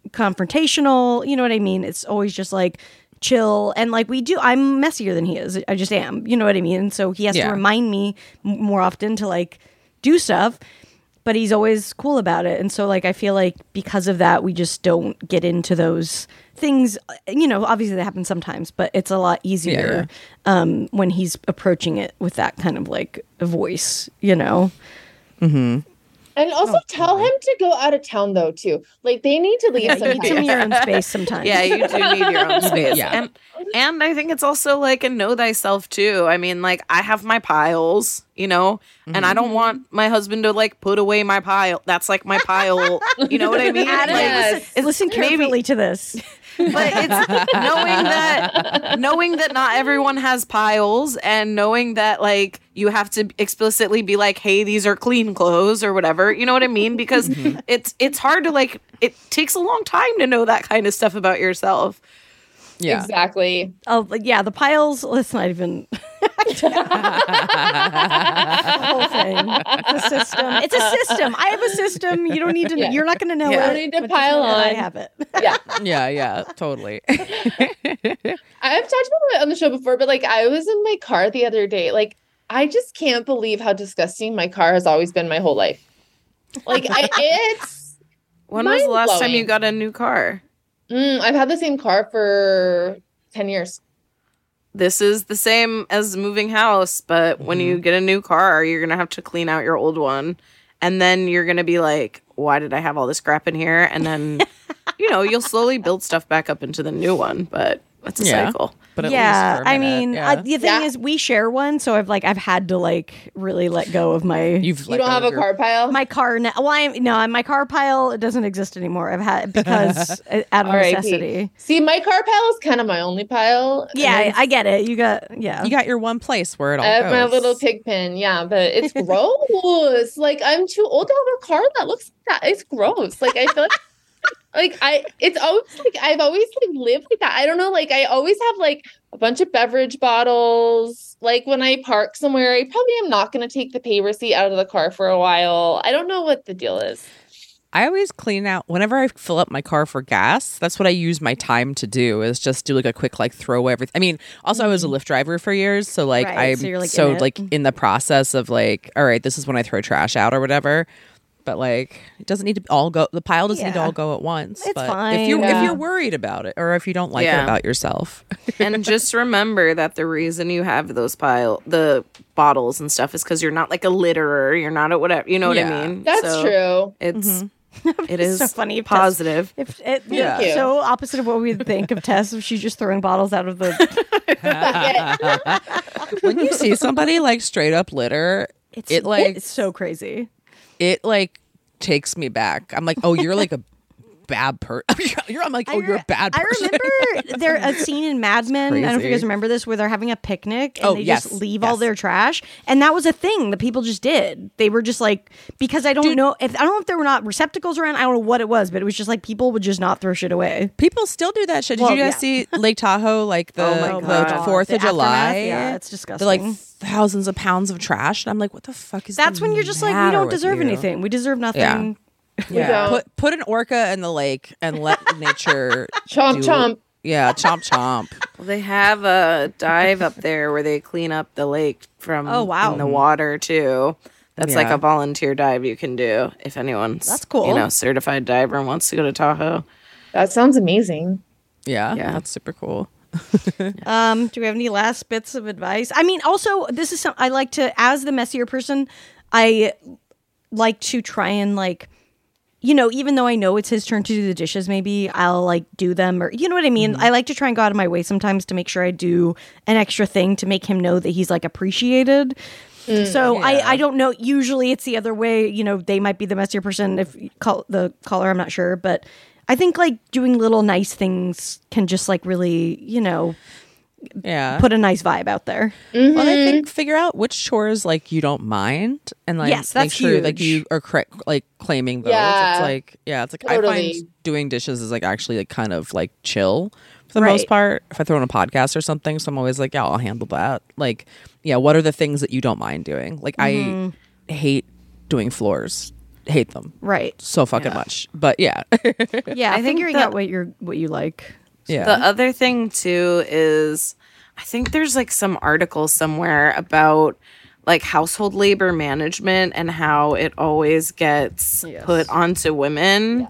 Speaker 3: confrontational. You know what I mean? It's always just like chill. And like I'm messier than he is. I just am. You know what I mean? And so he has to remind me more often to like do stuff. But he's always cool about it. And so, like, I feel like because of that, we just don't get into those things. You know, obviously that happens sometimes, but it's a lot easier when he's approaching it with that kind of, like, voice, you know?
Speaker 4: Mm-hmm.
Speaker 5: And also tell him to go out of town, though, too. Like, they need to leave
Speaker 3: You need some of your own space sometimes.
Speaker 1: Yeah, you do need your own space.
Speaker 4: Yeah.
Speaker 1: And I think it's also like a know thyself too. I mean, like I have my piles, you know, and I don't want my husband to like put away my pile. That's like my pile. You know what I mean?
Speaker 3: Adam,
Speaker 1: Like,
Speaker 3: listen carefully
Speaker 1: maybe,
Speaker 3: to this.
Speaker 1: but it's knowing that not everyone has piles, and knowing that like you have to explicitly be like, hey, these are clean clothes or whatever. You know what I mean? Because it's hard to like, it takes a long time to know that kind of stuff about yourself.
Speaker 4: Yeah.
Speaker 5: Exactly.
Speaker 3: Oh, yeah, the piles, let's not even... the whole thing. It's a system. It's a system. I have a system. You don't need to... You're not going to know
Speaker 5: You
Speaker 3: it.
Speaker 5: don't need to
Speaker 3: but just
Speaker 5: pile
Speaker 3: know that
Speaker 5: on.
Speaker 3: I have it.
Speaker 5: Yeah.
Speaker 4: Yeah, totally.
Speaker 5: I've talked about it on the show before, but like I was in my car the other day. Like, I just can't believe how disgusting my car has always been my whole life. Like, it's
Speaker 1: When was the last time
Speaker 5: mind-blowing.
Speaker 1: you got a new car?
Speaker 5: I've had the same car for 10 years.
Speaker 1: This is the same as moving house, but when you get a new car, you're going to have to clean out your old one. And then you're going to be like, why did I have all this crap in here? And then, you know, you'll slowly build stuff back up into the new one, but it's a cycle.
Speaker 4: But at
Speaker 3: Yeah,
Speaker 4: least for a
Speaker 3: I
Speaker 4: minute,
Speaker 3: mean,
Speaker 4: yeah.
Speaker 3: the thing is, we share one, so I've had to like really let go of my
Speaker 5: You don't have a car pile?
Speaker 3: my car now. Well, my car pile, it doesn't exist anymore. I've had because out of
Speaker 5: R.I.P.
Speaker 3: necessity.
Speaker 5: See, my car pile is kind of my only pile. and
Speaker 3: Yeah,
Speaker 5: then
Speaker 3: I get it. You got
Speaker 4: You got your one place where it all
Speaker 5: I have
Speaker 4: goes.
Speaker 5: my little pig pen, yeah, but it's gross. Like, I'm too old to have a car that looks like that. It's gross. Like, I feel it's always like I've always like lived like that. I don't know. Like, I always have like a bunch of beverage bottles. Like, when I park somewhere, I probably am not going to take the pay receipt out of the car for a while. I don't know what the deal is.
Speaker 4: I always clean out whenever I fill up my car for gas. That's what I use my time to do, is just do like a quick like throw everything. I mean, also I was a Lyft driver for years, so like
Speaker 3: Right, so you're, like,
Speaker 4: in the process of like, all right, this is when I throw trash out or whatever. But like, it doesn't need to all go. The pile doesn't need to
Speaker 3: Yeah.
Speaker 4: all go at once.
Speaker 3: It's
Speaker 4: but
Speaker 3: fine.
Speaker 4: if
Speaker 5: Yeah.
Speaker 4: you're worried about it, or if you don't like it
Speaker 1: Yeah.
Speaker 4: about yourself.
Speaker 1: And just remember that the reason you have the bottles and stuff is because you're not like a litterer. You're not a whatever. You know what
Speaker 4: Yeah.
Speaker 1: I mean?
Speaker 5: That's
Speaker 1: So
Speaker 5: true.
Speaker 1: It is
Speaker 3: so funny if
Speaker 1: positive.
Speaker 3: If it,
Speaker 4: Yeah.
Speaker 5: Thank you.
Speaker 3: so opposite of what we'd think of Tess if she's just throwing bottles out of the.
Speaker 4: When you see somebody like straight up litter,
Speaker 3: It's so crazy.
Speaker 4: it like takes me back. I'm like, oh, you're like a bad person. I'm like, oh, you're a bad person.
Speaker 3: I remember there a scene in Mad Men. I don't know if you
Speaker 4: crazy.
Speaker 3: guys remember this, where they're having a picnic and
Speaker 4: Oh,
Speaker 3: they
Speaker 4: yes,
Speaker 3: just leave all
Speaker 4: yes.
Speaker 3: their trash, and that was a thing that people just did. They were just like, because I don't know if there were not receptacles around. I don't know what it was, but it was just like people would just not throw shit away.
Speaker 4: People still do that shit. Did
Speaker 3: Well,
Speaker 4: you guys
Speaker 3: yeah.
Speaker 4: see Lake Tahoe, like the
Speaker 1: Oh my God.
Speaker 4: 4th
Speaker 3: The
Speaker 4: of July?
Speaker 3: aftermath? Yeah, it's disgusting.
Speaker 4: They're like thousands of pounds of trash. And I'm like, what the fuck is
Speaker 3: That's
Speaker 4: the
Speaker 3: when you're just like, we
Speaker 4: matter
Speaker 3: don't
Speaker 4: with
Speaker 3: deserve
Speaker 4: you?
Speaker 3: anything. We deserve nothing.
Speaker 4: Yeah. Yeah.
Speaker 5: don't.
Speaker 4: Put an orca in the lake and let nature
Speaker 5: Chomp,
Speaker 4: do-
Speaker 5: chomp.
Speaker 4: Yeah, chomp chomp.
Speaker 1: Well, they have a dive up there where they clean up the lake from
Speaker 3: Oh, wow.
Speaker 1: in the water too. That's like
Speaker 4: Yeah.
Speaker 1: a volunteer dive you can do if anyone's
Speaker 3: That's cool.
Speaker 1: You know, certified diver and wants to go to Tahoe.
Speaker 5: That sounds amazing.
Speaker 4: Yeah,
Speaker 1: Yeah.
Speaker 4: that's super cool.
Speaker 3: Do we have any last bits of advice? I mean, also, this is I like to, as the messier person, I like to try and like, you know, even though I know it's his turn to do the dishes, maybe I'll like do them, or you know what I mean? I like to try and go out of my way sometimes to make sure I do an extra thing to make him know that he's like appreciated. So I don't know. Usually it's the other way. You know, they might be the messier person if the caller, I'm not sure. But I think like doing little nice things can just like really, you know,
Speaker 4: Yeah.
Speaker 3: put a nice vibe out there.
Speaker 4: Well, I think figure out which chores like you don't mind, and like
Speaker 3: Yes,
Speaker 4: make
Speaker 3: that's
Speaker 4: sure like
Speaker 3: huge.
Speaker 4: you are like claiming those.
Speaker 5: Yeah.
Speaker 4: It's like I
Speaker 5: Totally.
Speaker 4: find doing dishes is like actually like kind of like chill for the
Speaker 3: Right.
Speaker 4: most part. If I throw in a podcast or something, so I'm always like, yeah, I'll handle that. Like, yeah, what are the things that you don't mind doing? Like I hate doing floors. hate them
Speaker 3: Right.
Speaker 4: so fucking much. But yeah.
Speaker 3: Yeah,
Speaker 1: I think
Speaker 3: figuring
Speaker 1: that-
Speaker 3: out what you like.
Speaker 4: Yeah.
Speaker 1: The other thing too is I think there's like some article somewhere about like household labor management and how it always gets put onto women.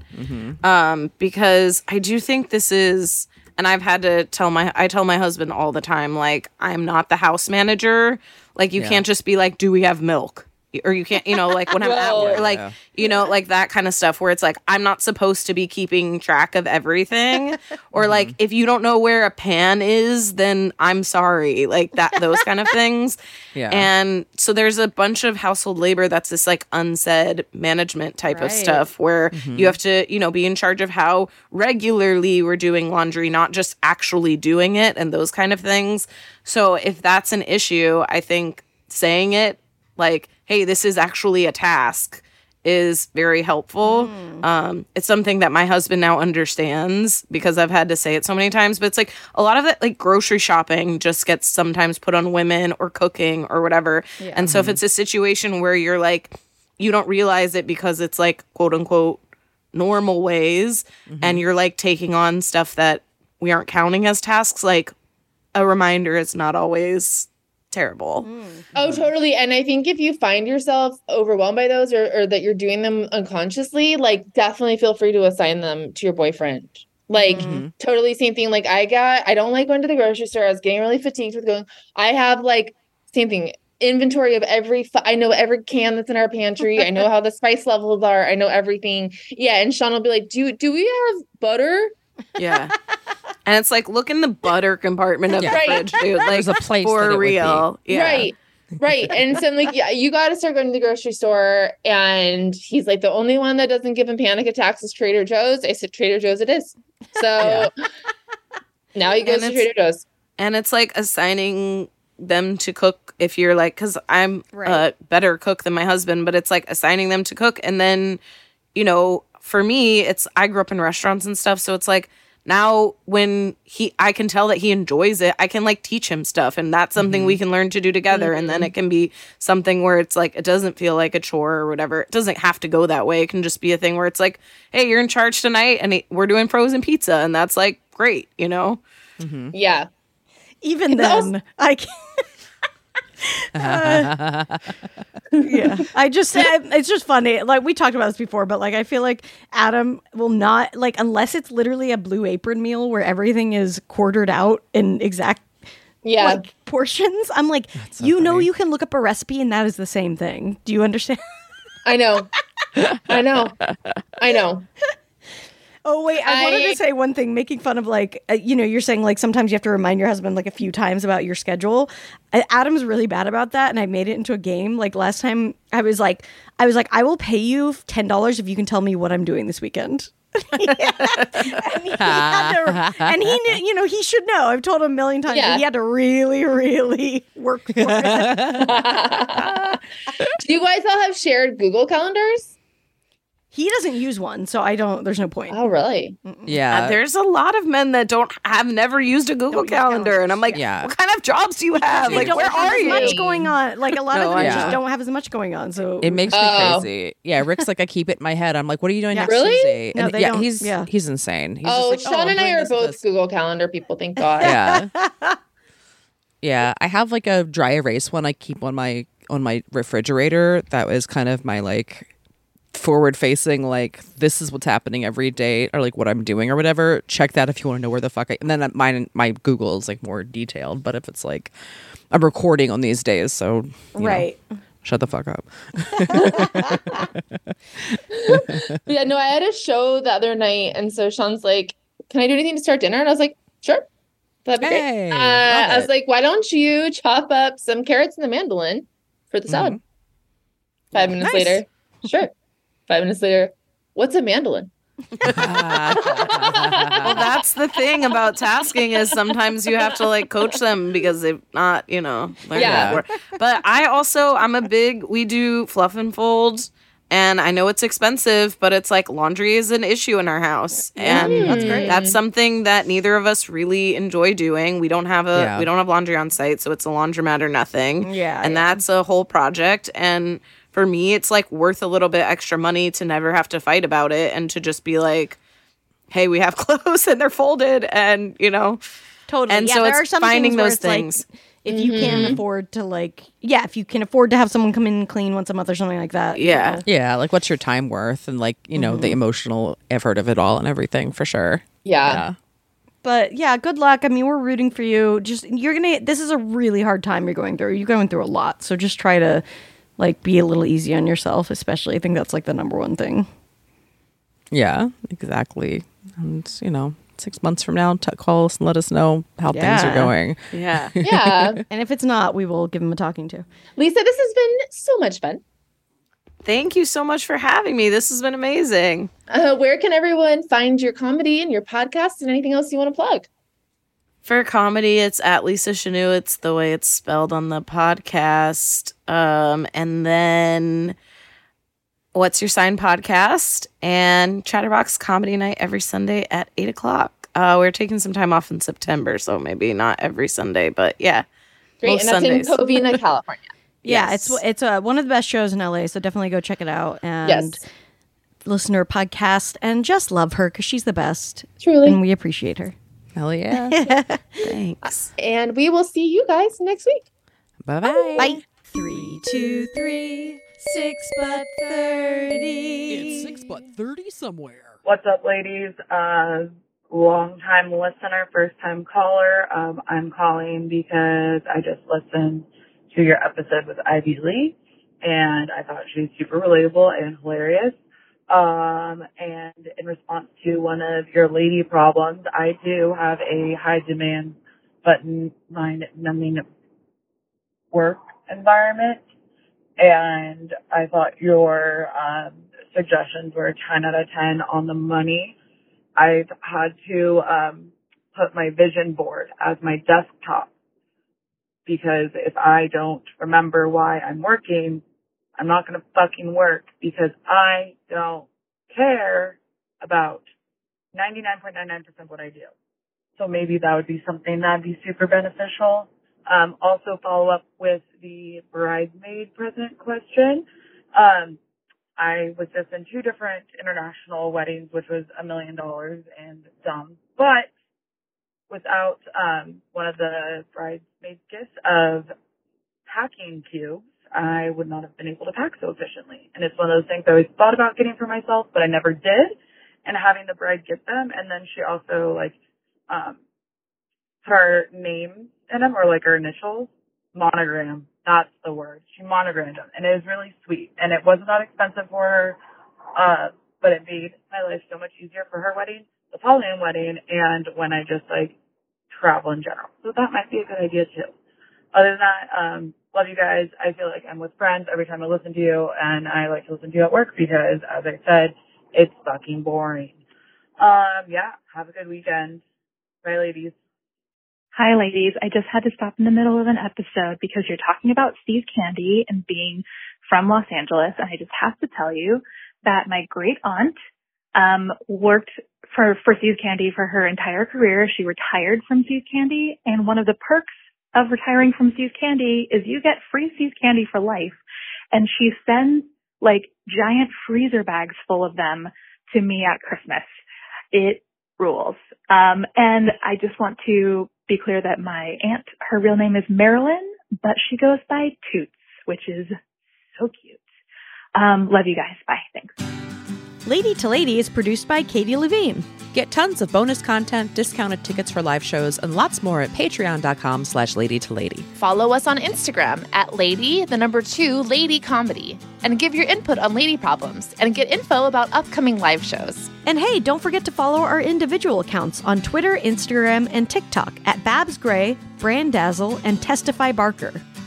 Speaker 1: Because I do think this is, and I've had to tell I tell my husband all the time, like, I'm not the house manager. Like, you can't just be like, do we have milk? Or you can't, you know, like when I'm at work, like, you know, like that kind of stuff where it's like, I'm not supposed to be keeping track of everything. Or like, if you don't know where a pan is, then I'm sorry. Like that, those kind of things.
Speaker 4: Yeah.
Speaker 1: And so there's a bunch of household labor that's this like unsaid management type of stuff where you have to, you know, be in charge of how regularly we're doing laundry, not just actually doing it and those kind of things. So if that's an issue, I think saying it like, hey, this is actually a task is very helpful. It's something that my husband now understands because I've had to say it so many times. But it's like a lot of it, like grocery shopping just gets sometimes put on women or cooking or whatever. And so if it's a situation where you're like, you don't realize it because it's like, quote unquote, normal ways and you're like taking on stuff that we aren't counting as tasks, like a reminder is not always terrible.
Speaker 5: Oh, totally. And I think if you find yourself overwhelmed by those or that you're doing them unconsciously, like definitely feel free to assign them to your boyfriend. Like totally same thing. Like I don't like going to the grocery store. I was getting really fatigued with going. I have like same thing. Inventory of I know every can that's in our pantry. I know how the spice levels are. I know everything. Yeah. And Sean will be like, do we have butter?
Speaker 1: Yeah. And it's like, look in the butter compartment of the fridge, dude. Like,
Speaker 4: There's a place that
Speaker 1: for
Speaker 4: it would be.
Speaker 1: real. Yeah.
Speaker 5: Right. And so I'm like, yeah, you got to start going to the grocery store. And he's like, the only one that doesn't give him panic attacks is Trader Joe's. I said, Trader Joe's it is. So now he goes to Trader Joe's.
Speaker 1: And it's like assigning them to cook if you're like, because I'm a better cook than my husband, but it's like assigning them to cook. And then, you know, for me, I grew up in restaurants and stuff. So it's like, now when I can tell that he enjoys it, I can like teach him stuff, and that's something we can learn to do together. And then it can be something where it's like, it doesn't feel like a chore or whatever. It doesn't have to go that way. It can just be a thing where it's like, hey, you're in charge tonight and we're doing frozen pizza. And that's like, great, you know?
Speaker 5: Yeah.
Speaker 3: Even then, I can't. Yeah, it's just funny. Like we talked about this before, but like I feel like Adam will not like unless it's literally a Blue Apron meal where everything is quartered out in exact like, portions. I'm like, so you know, you can look up a recipe and that is the same thing. Do you understand?
Speaker 5: I know.
Speaker 3: Oh, wait, I wanted to say one thing, making fun of like, you know, you're saying like sometimes you have to remind your husband like a few times about your schedule. Adam's really bad about that. And I made it into a game. Like last time I was like, I will pay you $10 if you can tell me what I'm doing this weekend. And he knew, you know, he should know. I've told him a million times. He had to really, really work for it.
Speaker 5: Do you guys all have shared Google calendars?
Speaker 3: He doesn't use one, so there's no point.
Speaker 5: Oh, really?
Speaker 4: Yeah.
Speaker 1: There's a lot of men that have never used a Google Calendar. And I'm like, what kind of jobs do you have?
Speaker 3: They
Speaker 1: like,
Speaker 3: don't
Speaker 1: where
Speaker 3: have
Speaker 1: are
Speaker 3: as
Speaker 1: you?
Speaker 3: much going on. Like a lot of them
Speaker 4: yeah.
Speaker 3: just don't have as much going on. So
Speaker 4: it makes me crazy. Yeah, Rick's like, I keep it in my head. I'm like, what are you doing next
Speaker 5: Really?
Speaker 4: Tuesday?
Speaker 3: No,
Speaker 4: And
Speaker 3: they don't.
Speaker 4: he's insane. He's
Speaker 5: Oh,
Speaker 4: just like,
Speaker 5: Sean and I
Speaker 4: I'm
Speaker 5: are
Speaker 4: doing
Speaker 5: both
Speaker 4: this.
Speaker 5: Google Calendar people. Thank God.
Speaker 4: Yeah. Yeah, I have like a dry erase one I keep on my refrigerator. That was kind of my like forward facing, like this is what's happening every day or like what I'm doing or whatever. Check that if you want to know where the fuck and then my Google is like more detailed, but if it's like I'm recording on these days, so you know, shut the fuck up.
Speaker 5: Yeah, no, I had a show the other night, and so Sean's like, can I do anything to start dinner? And I was like, sure. That'd be
Speaker 4: Hey,
Speaker 5: great.
Speaker 4: love
Speaker 5: I was
Speaker 4: it.
Speaker 5: like, why don't you chop up some carrots and a mandolin for the salad? 5 minutes later. Sure. 5 minutes later. What's a mandolin?
Speaker 1: Well, that's the thing about tasking is sometimes you have to like coach them because they've not, you know, learned that before. But we do fluff and fold. And I know it's expensive, but it's like laundry is an issue in our house. And
Speaker 3: that's great.
Speaker 1: That's something that neither of us really enjoy doing. We don't have laundry on site, so it's a laundromat or nothing.
Speaker 3: Yeah.
Speaker 1: And that's a whole project. And for me, it's like worth a little bit extra money to never have to fight about it and to just be like, hey, we have clothes and they're folded and, you know.
Speaker 3: Totally.
Speaker 1: And
Speaker 3: yeah,
Speaker 1: so
Speaker 3: there are
Speaker 1: it's
Speaker 3: some
Speaker 1: finding
Speaker 3: things where
Speaker 1: those
Speaker 3: it's
Speaker 1: things.
Speaker 3: Like, if you can't afford to if you can afford to have someone come in and clean once a month or something like that.
Speaker 1: Yeah.
Speaker 3: you know.
Speaker 4: Yeah, like what's your time worth and like, you know, the emotional effort of it all and everything for sure.
Speaker 5: Yeah.
Speaker 3: But yeah, good luck. I mean, we're rooting for you. Just this is a really hard time you're going through. You're going through a lot. So just try to like be a little easy on yourself, especially. I think that's like the number one thing.
Speaker 4: Yeah, exactly. And, you know, 6 months from now, call us and let us know how things are going.
Speaker 1: Yeah.
Speaker 5: Yeah.
Speaker 3: And if it's not, we will give him a talking to.
Speaker 5: Lisa, this has been so much fun.
Speaker 1: Thank you so much for having me. This has been amazing.
Speaker 5: Where can everyone find your comedy and your podcast and anything else you want to plug?
Speaker 1: For comedy, it's at Lisa Chanou. It's the way it's spelled on the podcast. And then What's Your Sign podcast and Chatterbox Comedy Night every Sunday at 8:00. We're taking some time off in September, so maybe not every Sunday, but yeah.
Speaker 5: Great. And that's
Speaker 1: Sundays.
Speaker 5: in Covina, California.
Speaker 3: Yeah,
Speaker 1: Yes.
Speaker 3: it's one of the best shows in LA, so definitely go check it out and
Speaker 5: Yes.
Speaker 3: listen to her podcast and just love her because she's the best.
Speaker 5: Truly.
Speaker 3: And we appreciate her.
Speaker 4: Hell yeah.
Speaker 1: Thanks.
Speaker 5: And we will see you guys next week.
Speaker 4: Bye-bye.
Speaker 3: Bye.
Speaker 7: 3, 2, 3, 6 but 30.
Speaker 4: It's 6 but 30 somewhere.
Speaker 8: What's up, ladies? Long-time listener, first-time caller. I'm calling because I just listened to your episode with Ivy Lee, and I thought she was super relatable and hilarious. And in response to one of your lady problems, I do have a high-demand but mind-numbing work environment, and I thought your suggestions were 10 out of 10 on the money. I've had to put my vision board as my desktop because if I don't remember why I'm working, I'm not going to fucking work because I don't care about 99.99% of what I do. So maybe that would be something that'd be super beneficial. Also follow up with the bridesmaid present question. I was just in 2 different international weddings, which was $1 million and dumb, but without one of the bridesmaid gifts of packing cubes, I would not have been able to pack so efficiently. And it's one of those things I always thought about getting for myself, but I never did. And having the bride get them, and then she also put our names in them, or like our initials, monogram. That's the word. She monogrammed them, and it was really sweet. And it wasn't that expensive for her, but it made my life so much easier for her wedding, the following wedding, and when I just travel in general. So that might be a good idea too. Other than that, love you guys. I feel like I'm with friends every time I listen to you, and I like to listen to you at work because, as I said, it's fucking boring. Yeah, have a good weekend. Bye, ladies.
Speaker 9: Hi, ladies. I just had to stop in the middle of an episode because you're talking about Steve Candy and being from Los Angeles, and I just have to tell you that my great aunt worked for Steve Candy for her entire career. She retired from Steve Candy, and one of the perks of retiring from Steve Candy is you get free Steve Candy for life. And she sends giant freezer bags full of them to me at Christmas. It rules. And I just want to be clear that my aunt, her real name is Marilyn, but she goes by Toots, which is so cute. Love you guys. Bye. Thanks.
Speaker 3: Lady to Lady is produced by Katie Levine.
Speaker 4: Get tons of bonus content, discounted tickets for live shows, and lots more at patreon.com/ladytolady.
Speaker 10: Follow us on Instagram at Lady Comedy, and give your input on lady problems and get info about upcoming live shows.
Speaker 3: And hey, don't forget to follow our individual accounts on Twitter, Instagram, and TikTok at Babs Gray, Brandazzle, and Testify Barker.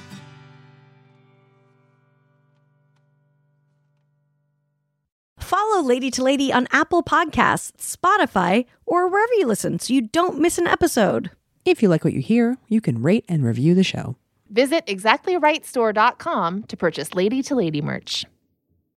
Speaker 3: Follow Lady to Lady on Apple Podcasts, Spotify, or wherever you listen so you don't miss an episode.
Speaker 4: If you like what you hear, you can rate and review the show.
Speaker 10: Visit ExactlyRightStore.com to purchase Lady to Lady merch.